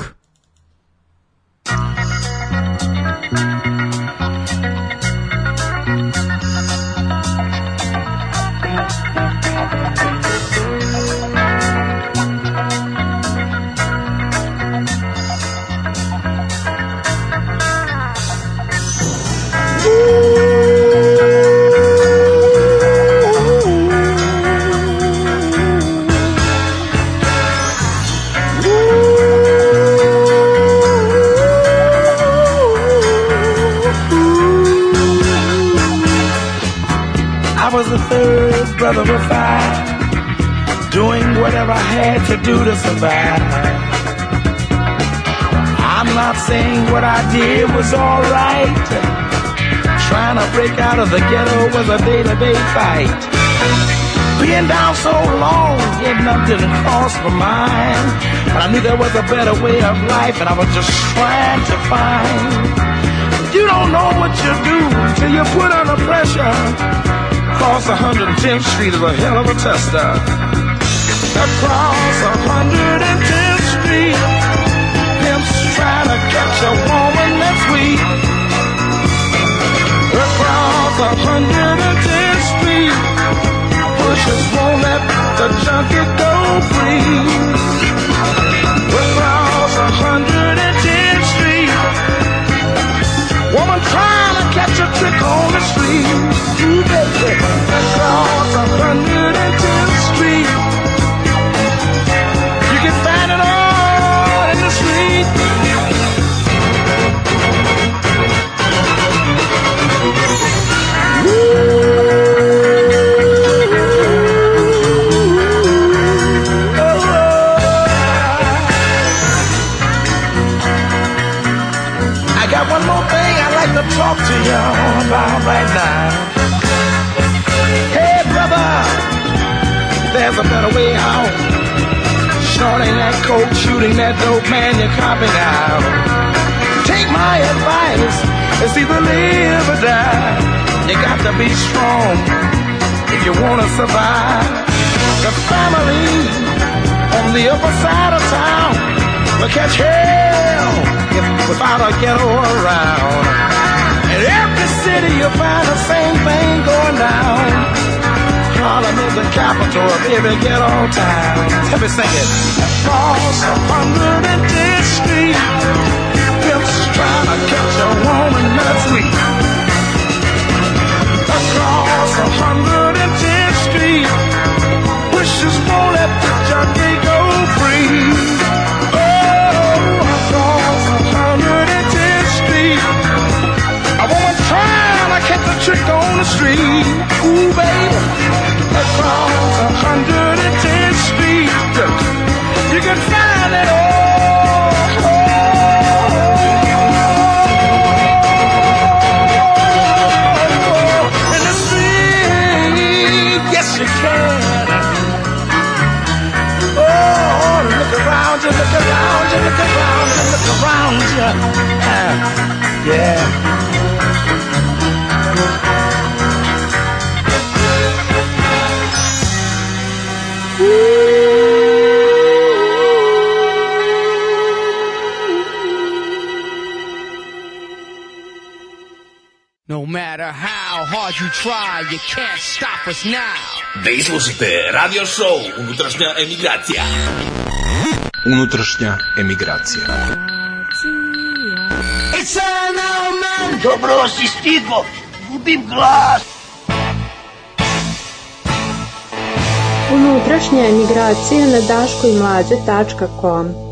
The third brother of five, doing whatever I had to do to survive. I'm not saying what I did was all right. Trying to break out of the ghetto was a day-to-day fight. Being down so long, getting up didn't cross my mind. But I knew there was a better way of life, and I was just trying to find. You don't know what you do till you put under pressure. Across 110th Street is a hell of a tester. Across 110th Street, pimps trying to catch a woman that's weak. Across 110th Street, pushers won't let the junkie go free. Across 110th Street, woman trying to catch a trick on the street. You baby, across 110th Street, you can find it all in the street. I got one more thing I'd like to talk to y'all about right now. Hey brother, there's a better way out. Snorting that coke, shooting that dope, man, you're copping out. Take my advice, it's either live or die. You got to be strong if you wanna survive. The family on the upper side of town will catch hell without a ghetto around. In every city you'll find the same thing going down. Harlem is the capital of every ghetto town. Let me sing it. Across 110th Street, pimps trying to catch a woman that's weak. Across 110th Street, wishes won't let the junkie go free. Oh, matter how hard you try, you can't stop us now. Vi slušate radio show Unutrašnja emigracija. Unutrašnja emigracija. Dobro si stigo, gubim glas. Unutrašnja emigracija na daškoimlađe.com